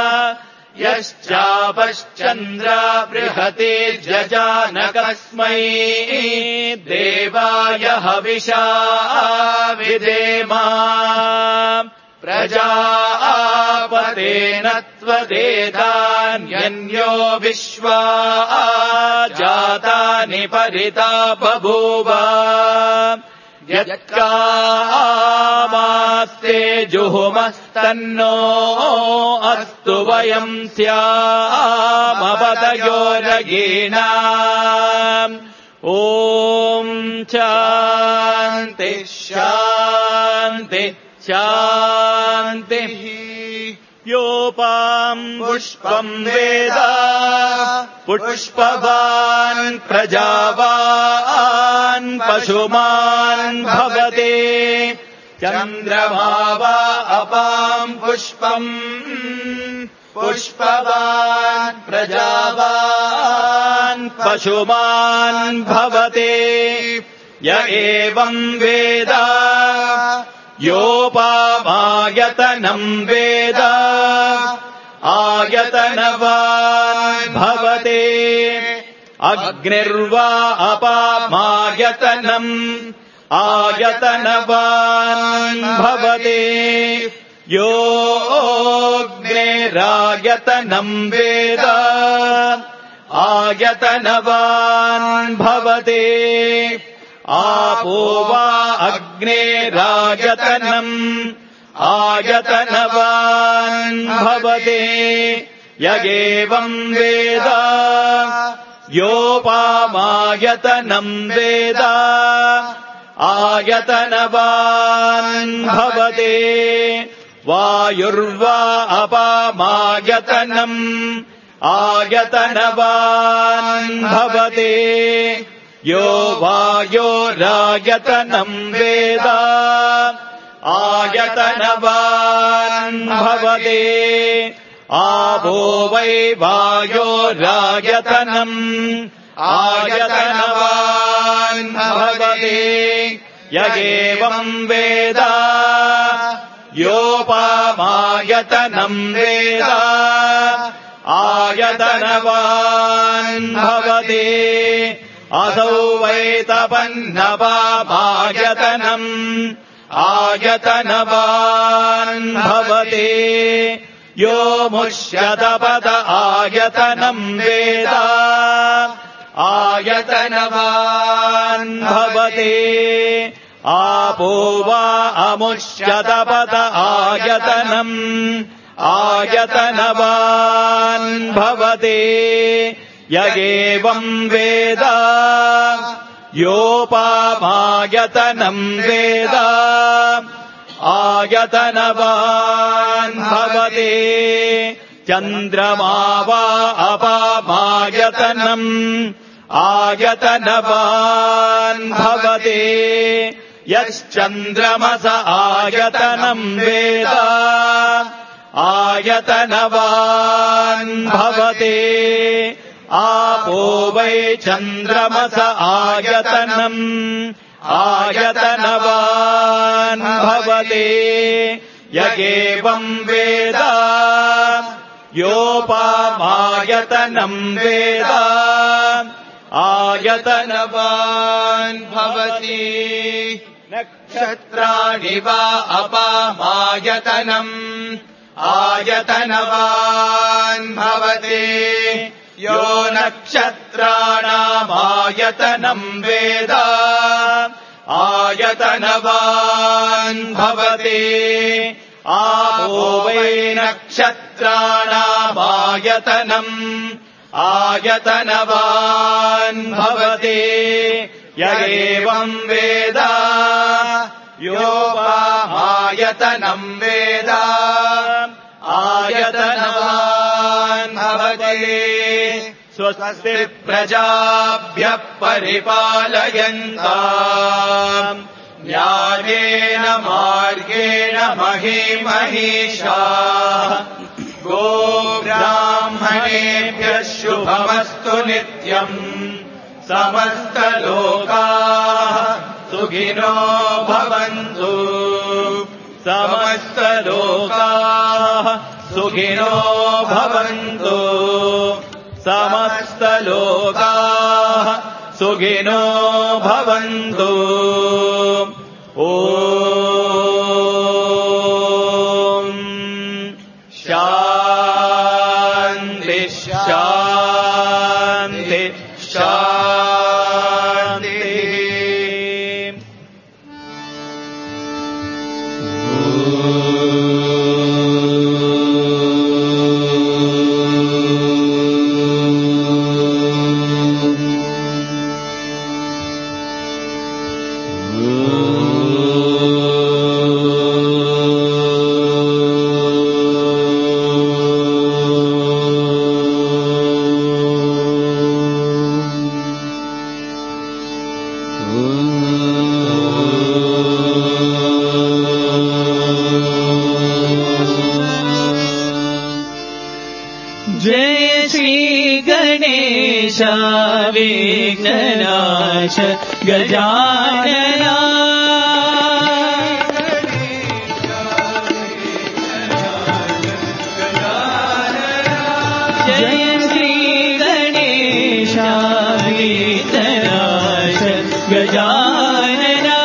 यश्चापश्चन्द्रा बृहते जजान कस्मै देवाय हविषा विधेमा प्रजापतेन त्वदेतान्यन्यो विश्वा जातानि परिता बभूव यत्कामास्ते जुहुमस्तन्नो अस्तु वयम् स्यामपतयो रगीणाम् ॐ शान्ति शान्ति शान्तिः योपाम् पुष्पम् वेद पुष्पवान् प्रजावान् पशुमान् भवते चन्द्रमा वा अपाम् पुष्पम् पुष्पवान् प्रजावान् पशुमान् भवते य एवम् वेद योपामायतनम् वेद आयतनवान् भवते अग्निर्वा अपामायतनम् आयतनवान् भवते योऽग्निरायतनम् वेद आयतनवान् भवते आपो वा अग्निरायतनम् आयतनवान् भवते य एवम् वेद योपामायतनम् वेद आयतनवान् भवते वायुर्वा अपामायतनम् आयतनवान् भवते यो वायोरायतनम् वेद आयतनवान् भवते आपो वै वायोरायतनम् आयतनवान् भवते य एवम् वेद योपामायतनम् वेद आयतनवान् भवते असौ वै तपन्नपामायतनम् आयतनवान् भवते यो मुष्यतपत आयतनम् वेद आयतनवान् भवते आपो वा अमुष्यतपत आयतनम् आयतनवान् भवते य एवम् वेद योपामायतनम् वेद आयतनवान् भवते चन्द्रमा वा अपामायतनम् आयतनवान् भवते यश्चन्द्रमस आयतनम् वेद आयतनवान् भवते आपो वै चन्द्रमस आयतनम् आयतनवान् भवते य एवम् वेद योपामायतनम् वेद आयतनवान् भवति नक्षत्राणि वा अपामायतनम् आयतनवान् भवति यो नक्षत्राणामायतनम् वेद आयतनवान् भवति आपो वै नक्षत्राणामायतनम् आयतनवान् भवति य एवम् वेद योपामायतनम् वेद आयतनवान् भवति स्वस्ति प्रजाभ्यः परिपालयन्ताम् न्यायेन मार्गेण महीमहीषाः गोब्राह्मणेभ्यः शुभमस्तु नित्यम् समस्तलोकाः सुखिनो भवन्तु समस्तलोकाः सुखिनो भवन्तु समस्तलोकाः सुखिनो भवन्तु ॐ शान्ति शान्ति शान्तिः विघ्ननाश गजानना जय श्री गणेश विघ्ननाश गजानना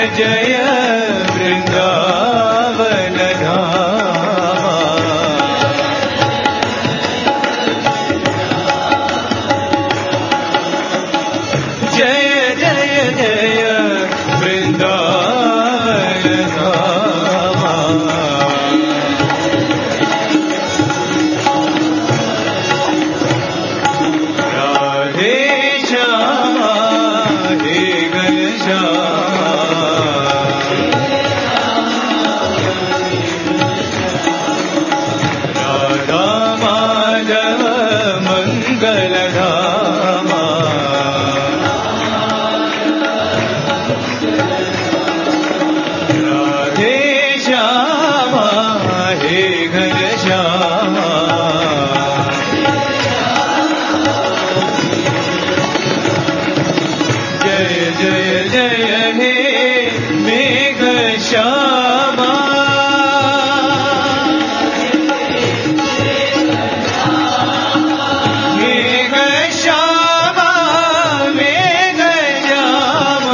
जय वृंदावन धामा। जय जय जय वृंदावन धामा। राधे श्यामा हे घनश्यामा। राधा माधव मंगलधामा। राधे श्यामा हे घनश्यामा। जय जय जय हे मेघ श्यामा। मेघ श्यामा मेघ श्यामा।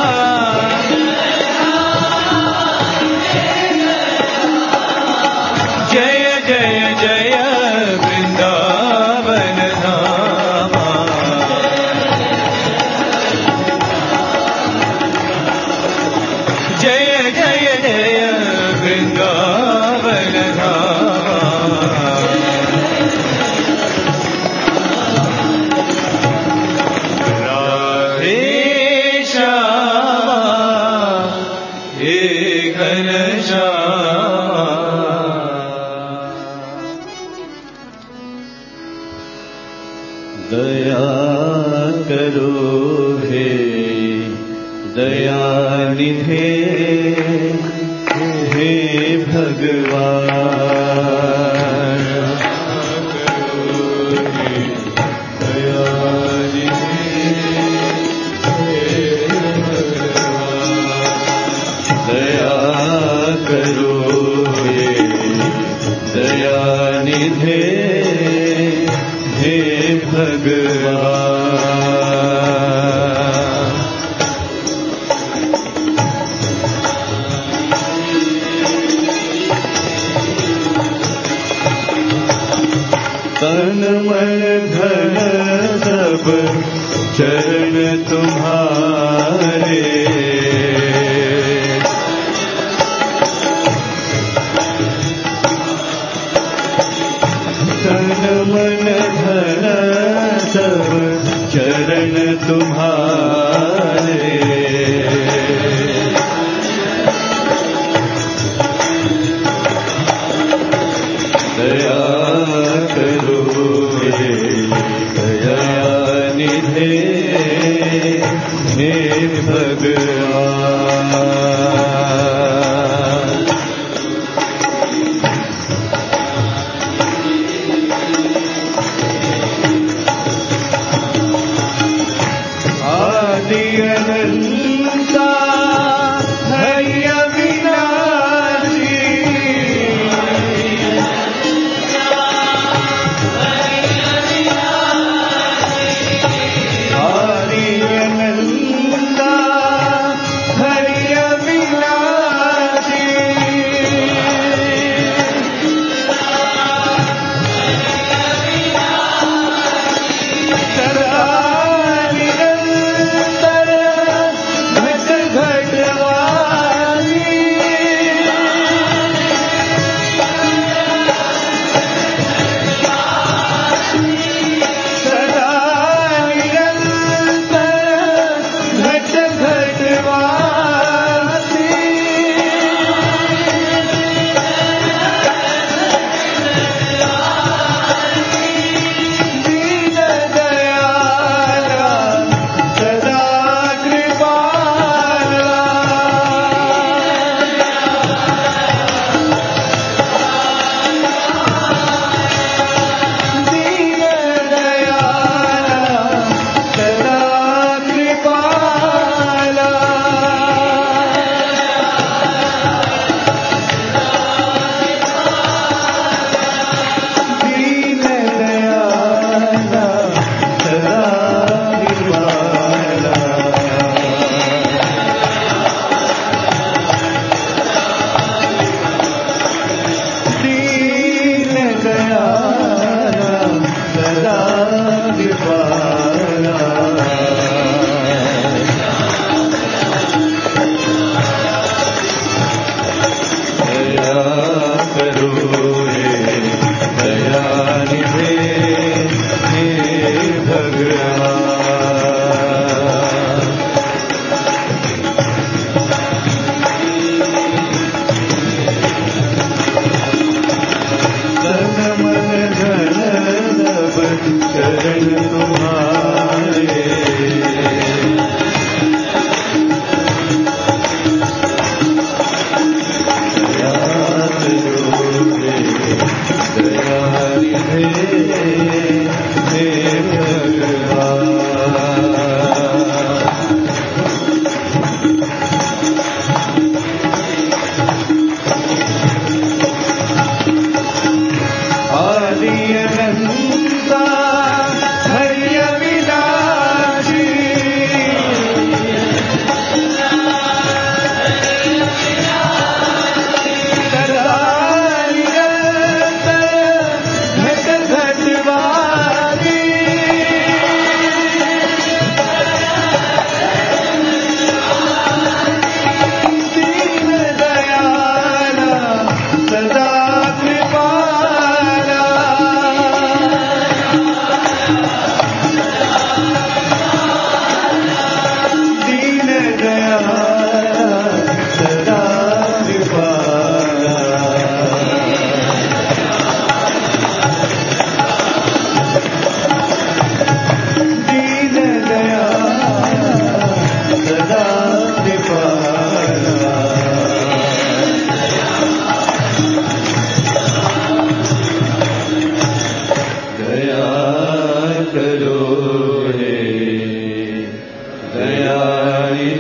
जय जय जय वृंदावन धामा। जय जय जय वृंदावन धामा। राधे श्यामा हे घनश्यामा। दया करो हे दयानिधे हे भगवान। दया करो हे दयानिधे हे भगवान। तन मन धन सब चरण तुम्हारे। तन मन धन सब चरण तुम्हारे। दया करो हे दयानिधे हे भगवान। आदि अनंता हरि अविनाशी। आदि अनंता हरि अविनाशी। सदा निरंतर घट घटवासी। सदा निरंतर घट घटवासी। दीन दयाला सदा कृपाला। दीन दयाला सदा कृपाला।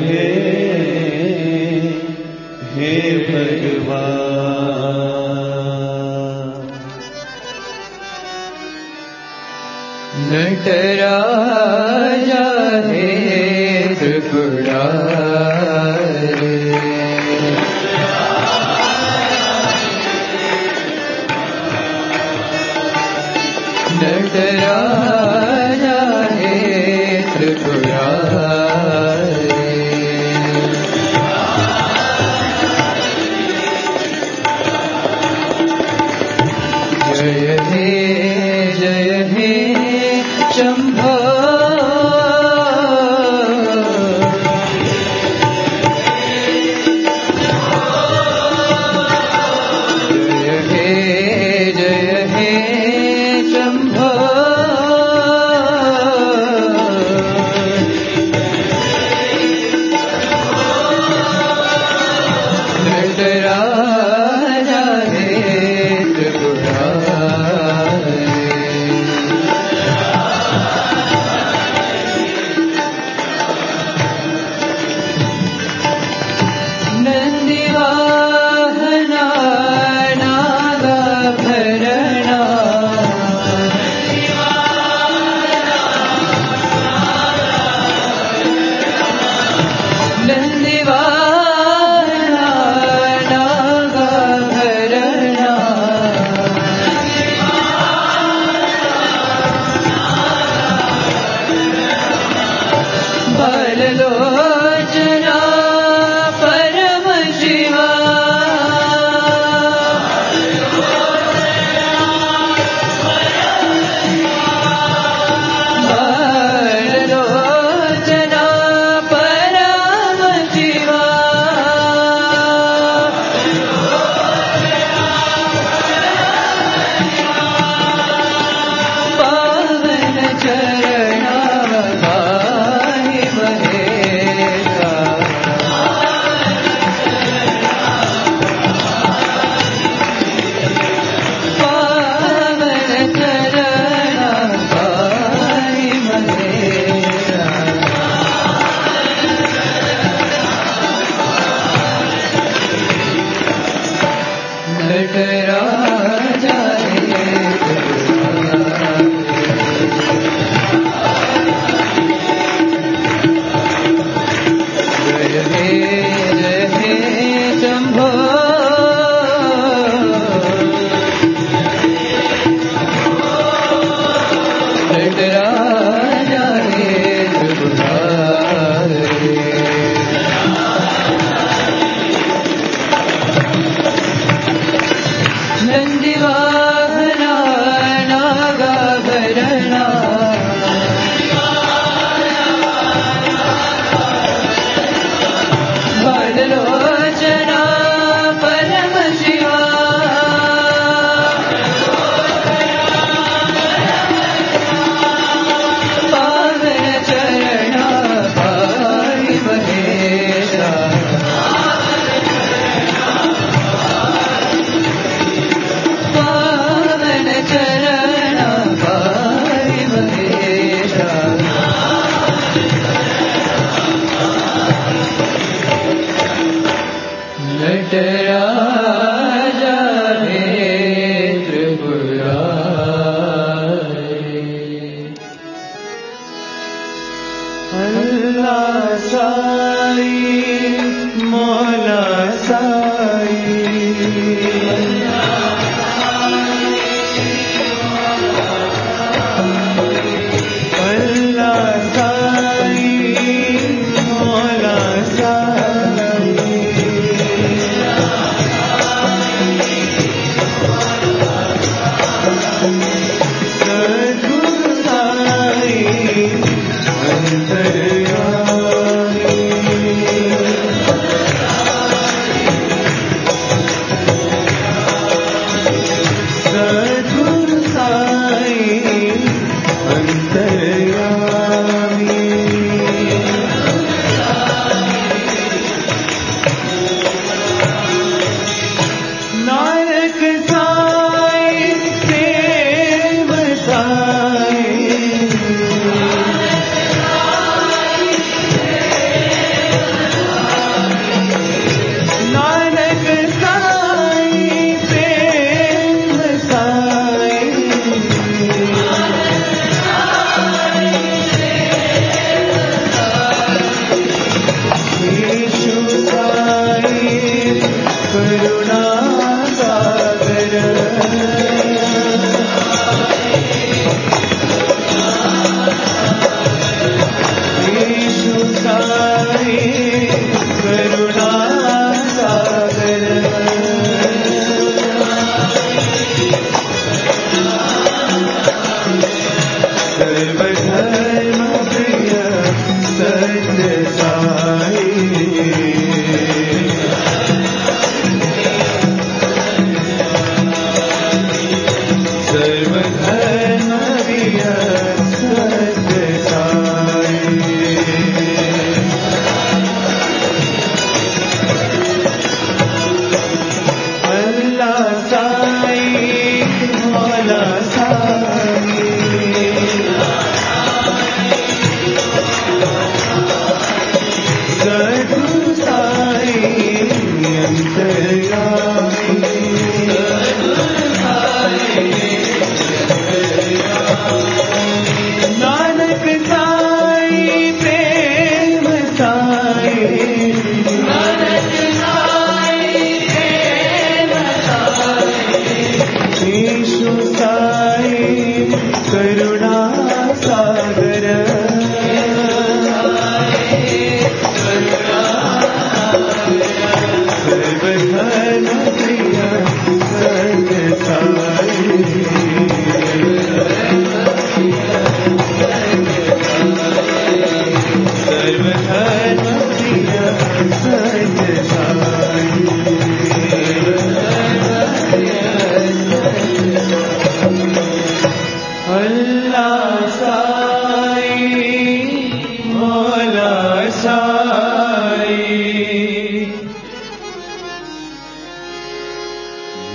रहे हे भगवान। नटराजा हे त्रिपुरारी, नटराजा हे त्रिपुरारी, जय हे शंभो,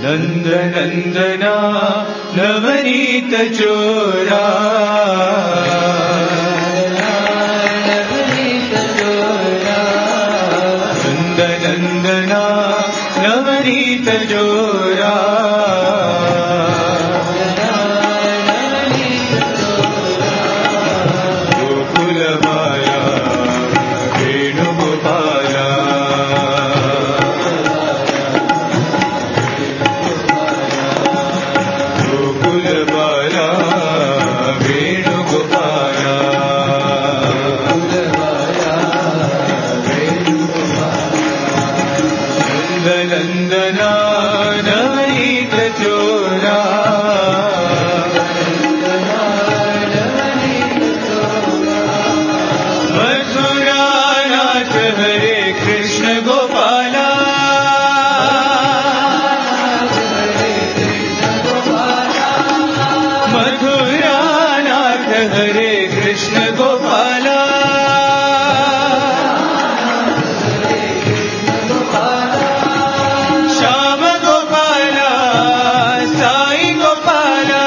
नन्दनन्दना नवनीतचोरा नन्दनन्दना नवनीतचोरा गोकुलबाला वेणुगोपाला गोकुलबाला वेणुगोपाला नन्दनन्दना नवनीतचोरा मथुरानाथ हरे कृष्ण गोपाला मथुरानाथ हरे कृष्ण गोपाला श्याम गोपाला साई गोपाला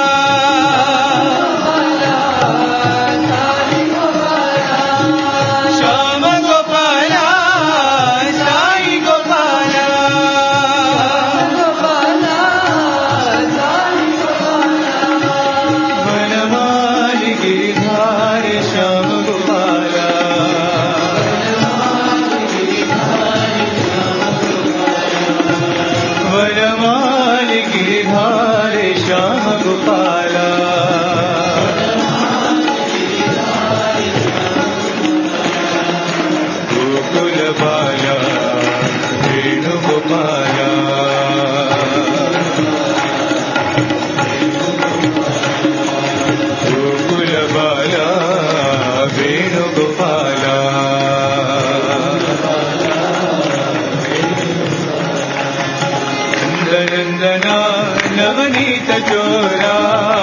श्याम गोपाला साई गोपाला वनमाली गिरिधार श्याम गोपाला वनमाली गिरिधार श्याम गोपाला गोकुलबाला वेणुगोपाला गोकुलबाला वेणुगोपाला नन्दनन्दना नवनीतचोरा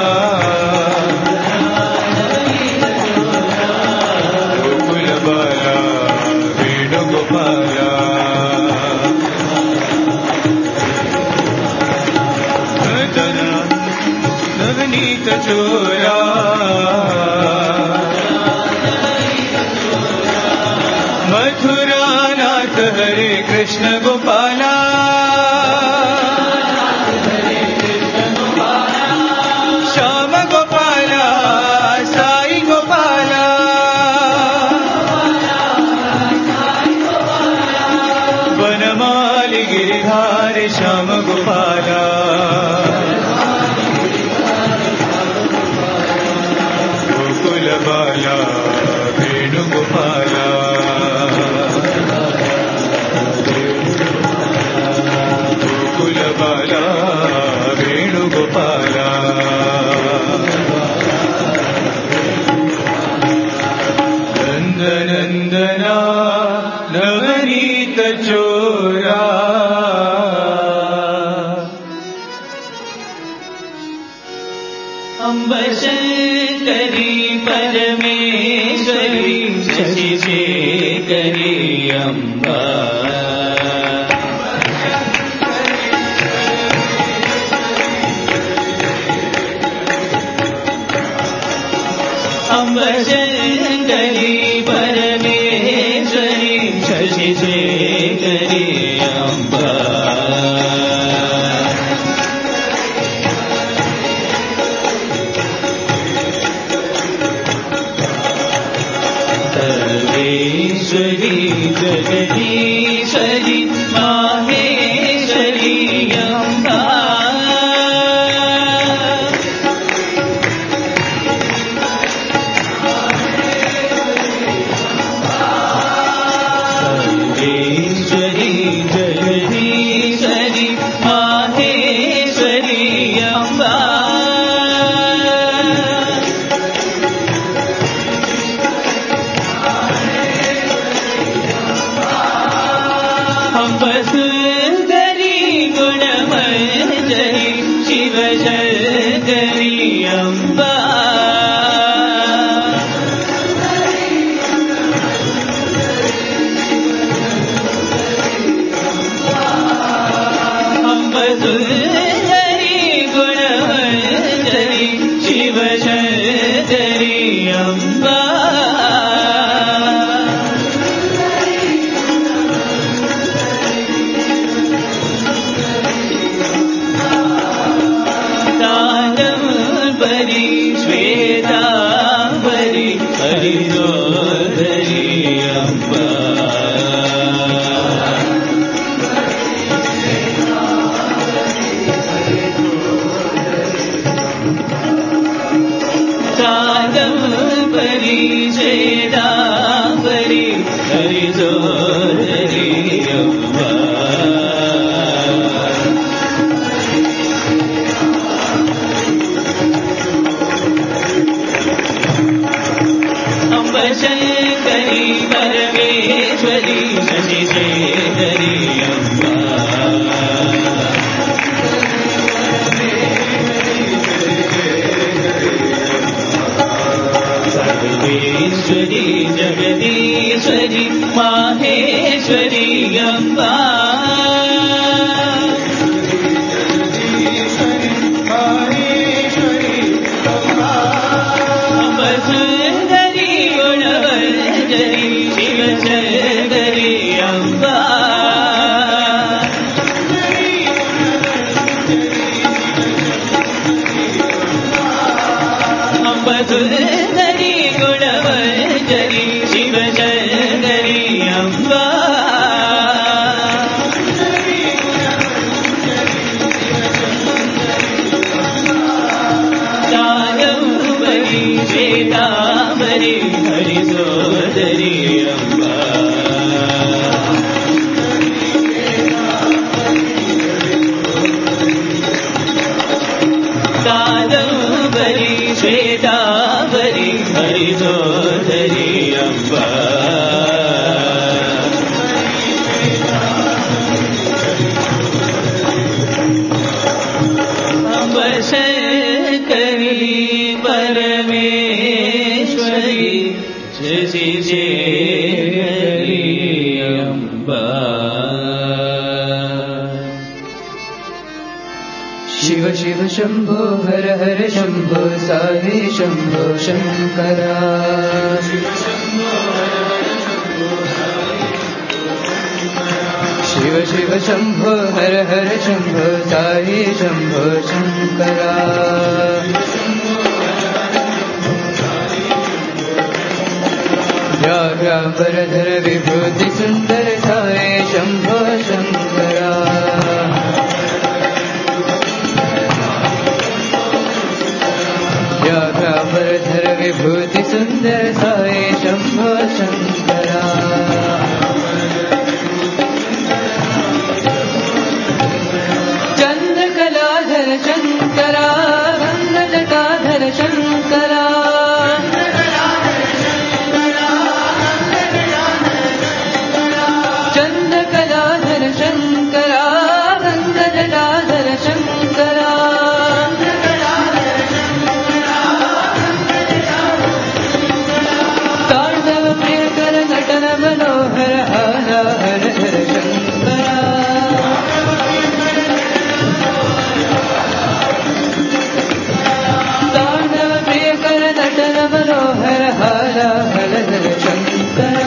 गोकुलबाला वेणुगोपाला नवनीतचोरा मथुरानाथ हरे कृष्ण गोपाला श्याम गोपाला साई गोपाला वनमाली गिरिधार श्याम गोपाला गोकुलबाला वेणुगोपाला गोकुलबाला वेणुगोपाला नन्दनन्दना नवनीतचोरा अम्ब शङ्करी परमेश्वरी शशिशेखरी अम्बा अम्ब शङ्करी परमेश्वरी शशिशेखरी अम्बा सर्वेश्वरी जगदीश्वरी माहेश्वरी अम्बा सर्वेश्वरी जगदीश्वरी माहेश्वरी अम्बा सुंदरी गुणमंजरी शिवशंकरी अम्बा अम्ब सुंदरी गुणवंदरी शिवशंकरी अम्बा तारंबरी श्वेतांबरी हरिद्रोधरी अम्बा कादंबरी श्वेतांबरी हरिद्रोधरी अम्बा शंकरी परमेश्वरी शशिशेखरी अम्बा सर्वेश्वरी जगदीश्वरी माहेश्वरी अम्बा शिवशंकरी अम्बा अम्बा सुंदरी गुणवंदरी शिवशंकरी अम्बा कादंबरी श्वेतांबरी हरिद्रोधरी अम्बा कादंबरी श्वेतांबरी हरिद्रोधरी अम्बा अम्बा शंकरी परमेश्वरी शशिशेखरी अम्बा शिव शिव शंभो हर हर शंभो साहे शंभो शंकरा शिव शिव शंभो हर हर शंभो साहे शंभो शंकरा व्याघ्रांबरधर विभूति सुंदर साहे शंभो शंकरा व्याघ्रांबरधर विभूति सुंदर साहे शंभो शंकरा चंद्रकलाधर शंकरा गंगजटाधर शंकरा चंद्रकलाधर शंकरा गंगजटाधर शंकरा तांडव प्रियकर नटन मनोहर आला हर हर शंकरा तांडव प्रियकर नटन मनोहर आला हर हर शंकरा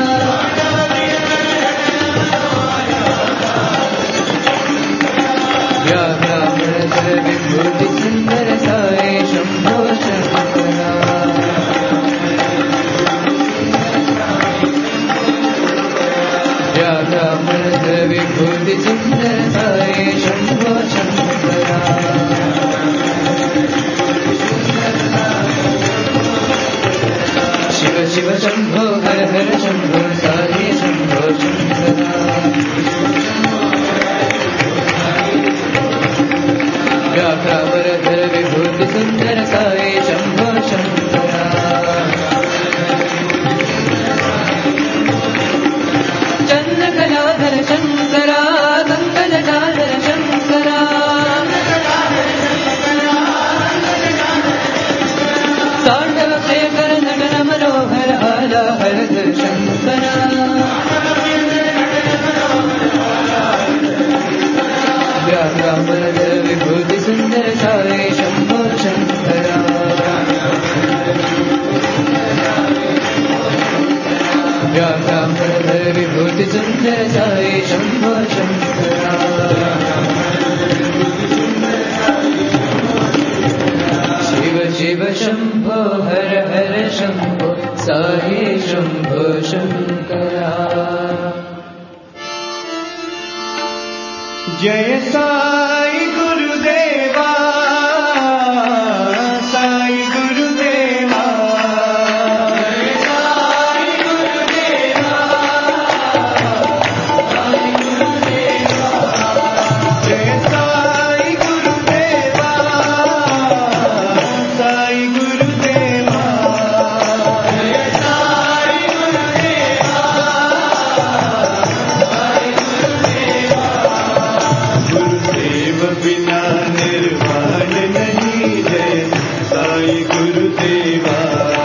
व्याघ्रांबरधर विभूति सुंदर साहे शंभो शंकरा व्याघ्रांबरधर विभूति सुंदर साहे शंभो शंकरा शिव शिव शंभो हर हर शंभो साहे शंभो शंकरा व्याघ्रांबरधर विभूति सुंदर साहे शंभो शंकरा चंद्रकलाधर शंकरा गंगजटाधर शंकरा तांडव प्रियकर नटन मनोहर आला हर हर शंकरा विभूति सुंदर साई शंभो शंकरा शिव शिव शंभो हर हर शंभो साई शंभो शंकरा जय साई गुरुदेवा साई गुरुदेवा जय साई गुरुदेवा साई गुरुदेवा जय साई गुरुदेवा साई गुरुदेवा जय साई गुरुदेवा साई गुरुदेवा गुरुदेव बिना निर्वाण नहीं जय साई गुरुदेवा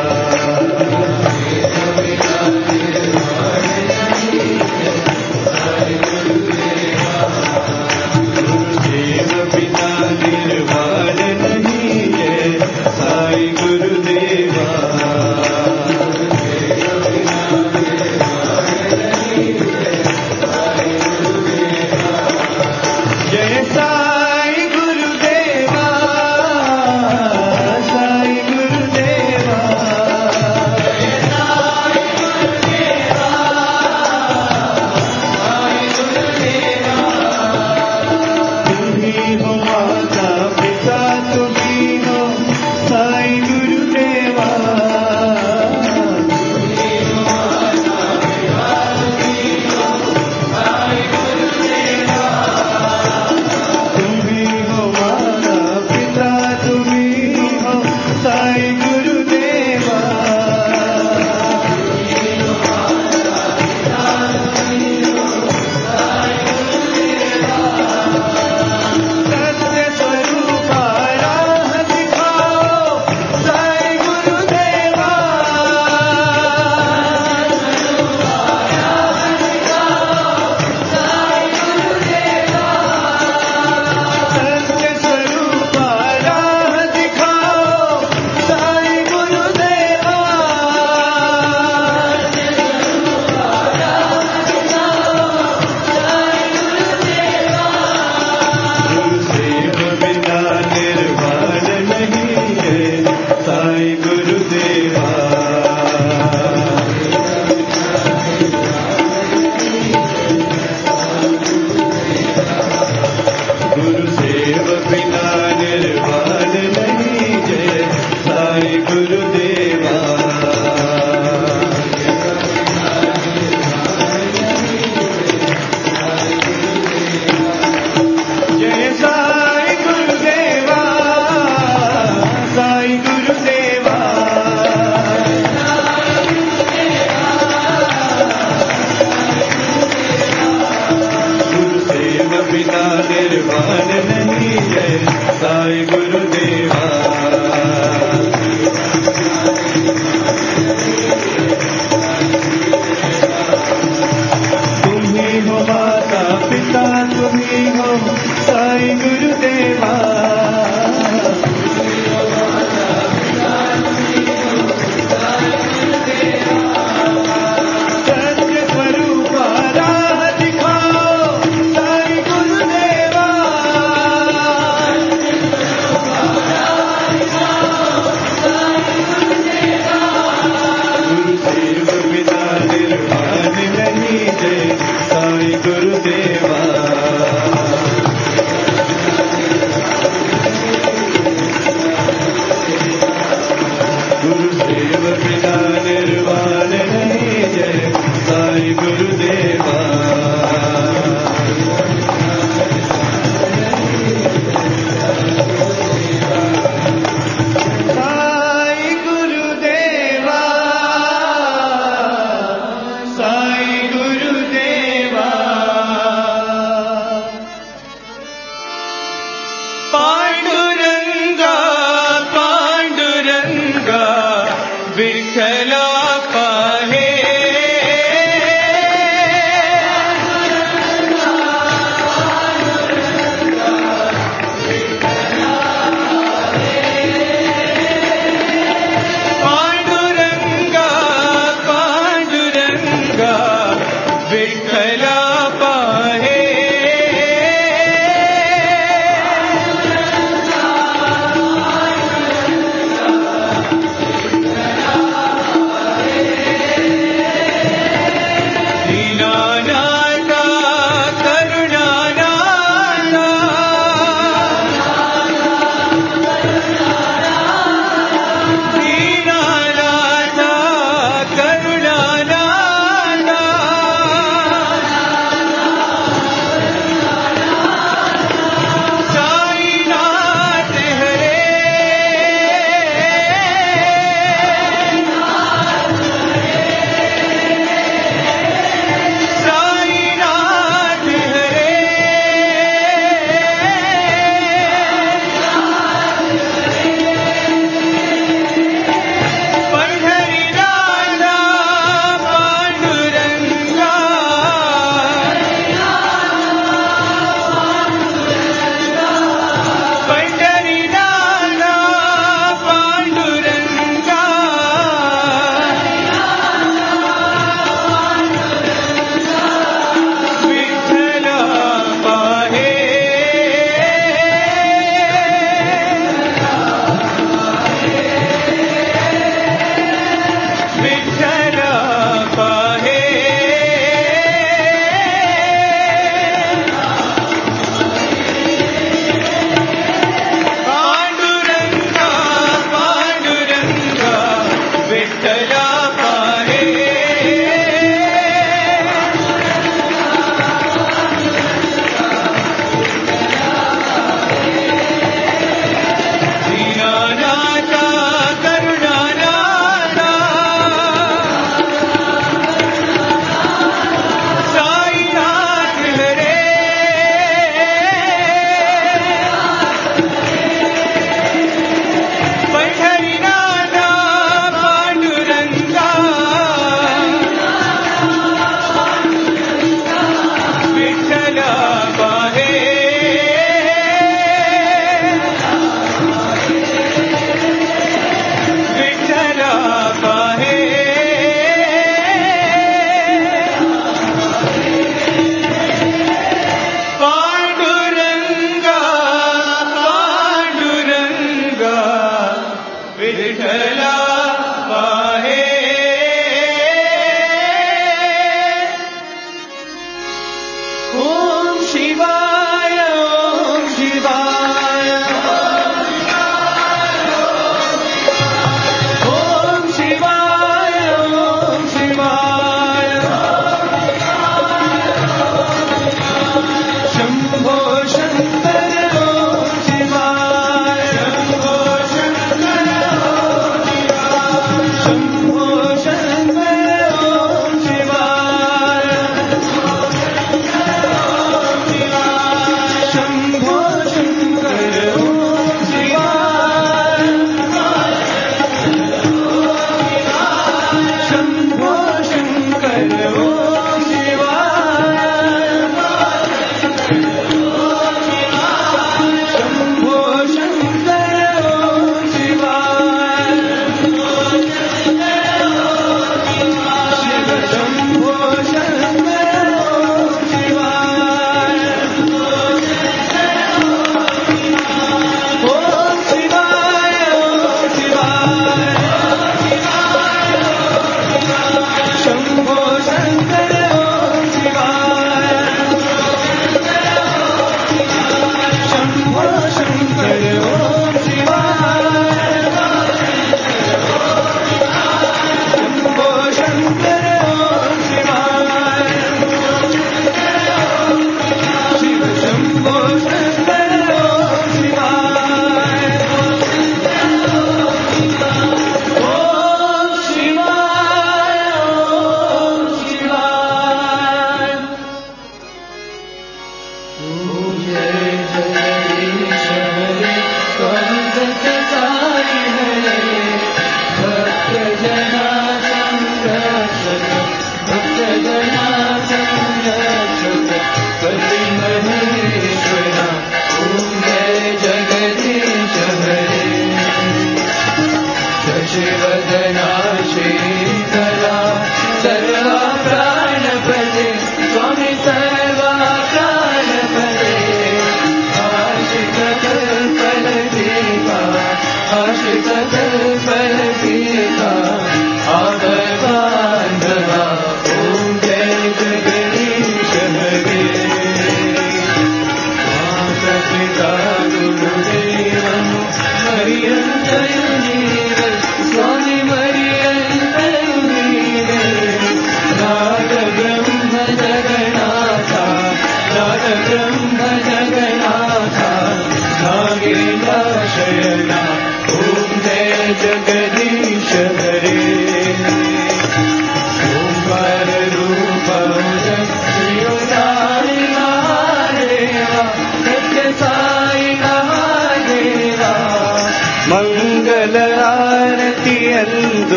गुरुदेव बिना निर्वाण नहीं जय साई गुरुदेवा जय साई गुरुदेवा साई गुरुदेवा जय साई गुरुदेवा साई गुरुदेवा तुम्ही हो माता पिता तुम्ही हो साई गुरुदेवा तुम्ही हो माता पिता तुम्ही हो साई गुरुदेवा तुम्ही हो माता पिता तुम्ही हो साई गुरुदेवा सत्य स्वरूप राह दिखाओ साई गुरुदेवा सत्य स्वरूप राह दिखाओ साई गुरुदेवा गुरुदेव बिना निर्वाण नहीं है साई गुरुदेवा गुरुदेव बिना निर्वाण नहीं जय साई गुरुदेवा जय साई गुरुदेवा साई गुरुदेवा गुरुदेव बिना निर्वाण नहीं जय साई गुरुदेवा तुम्ही हो माता पिता तुम्ही हो साई गुरुदेवा सत्य स्वरूप राह दिखाओ साई गुरुदेवा गुरुदेव बिना निर्वाण नहीं जय साई गुरुदेवा गुरुदेव बिना निर्वाण नहीं जय साई गुरुदेवा साई गुरुदेवा साई गुरुदेवा कलापा है दीनानाथा करुणानाथा दीनानाथा करुणानाथा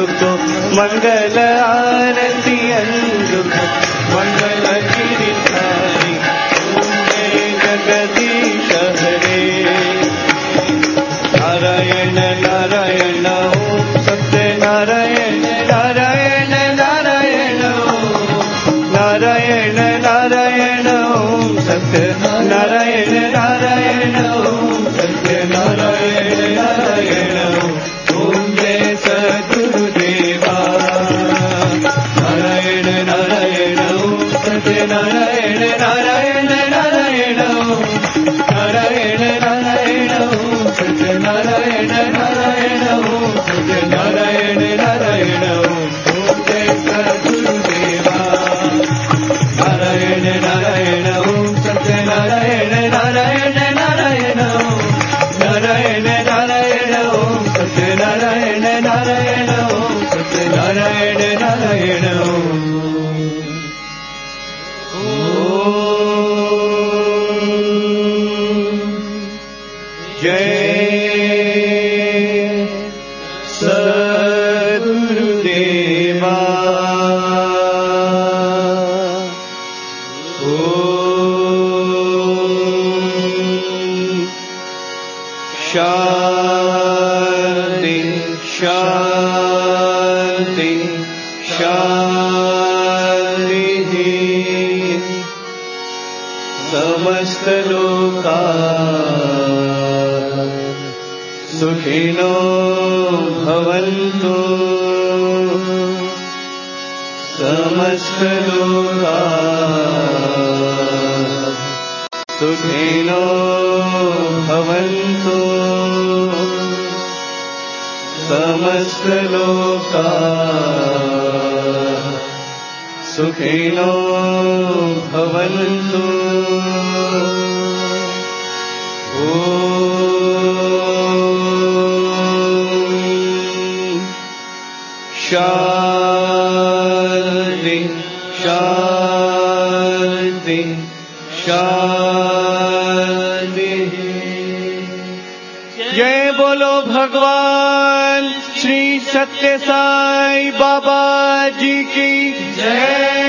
అందుకో మంగళ ఆరతి అందుకో మంగళ గిరిధారి జగదీశ హరే నారాయణ నారాయణ ఓం సత్యనారాయణ నారాయణ నారాయణ నారాయణ నారాయణ ఓం సత్యనారాయణ నారాయణ ఓం సత్యనారాయణ నారాయణ ఓం జయ సద్గురుదేవా నారాయణ నారాయణ ఓం సత్యనారాయణ నారాయణ నారాయణ నారాయణ నారాయణ ఓం సత్యనారాయణ నారాయణ ఓం సత్యనారాయణ నారాయణ ఓం జయ సద్గురుదేవా నారాయణ నారాయణ ఓం సత్యనారాయణ నారాయణ నారాయణ నారాయణ నారాయణ ఓం సత్యనారాయణ నారాయణ ఓం సత్యనారాయణ నారాయణ జయ సద్గురుదేవా शांति शांति शांति समस्त लोका सुखिनो भवन्तु समस्त लोका सुखिनो भवन्तु समस्त लोका सुखिनो भवन्तु शांति शांति शांति जय बोलो भगवान श्री सत्य साई बाबा जी की जय।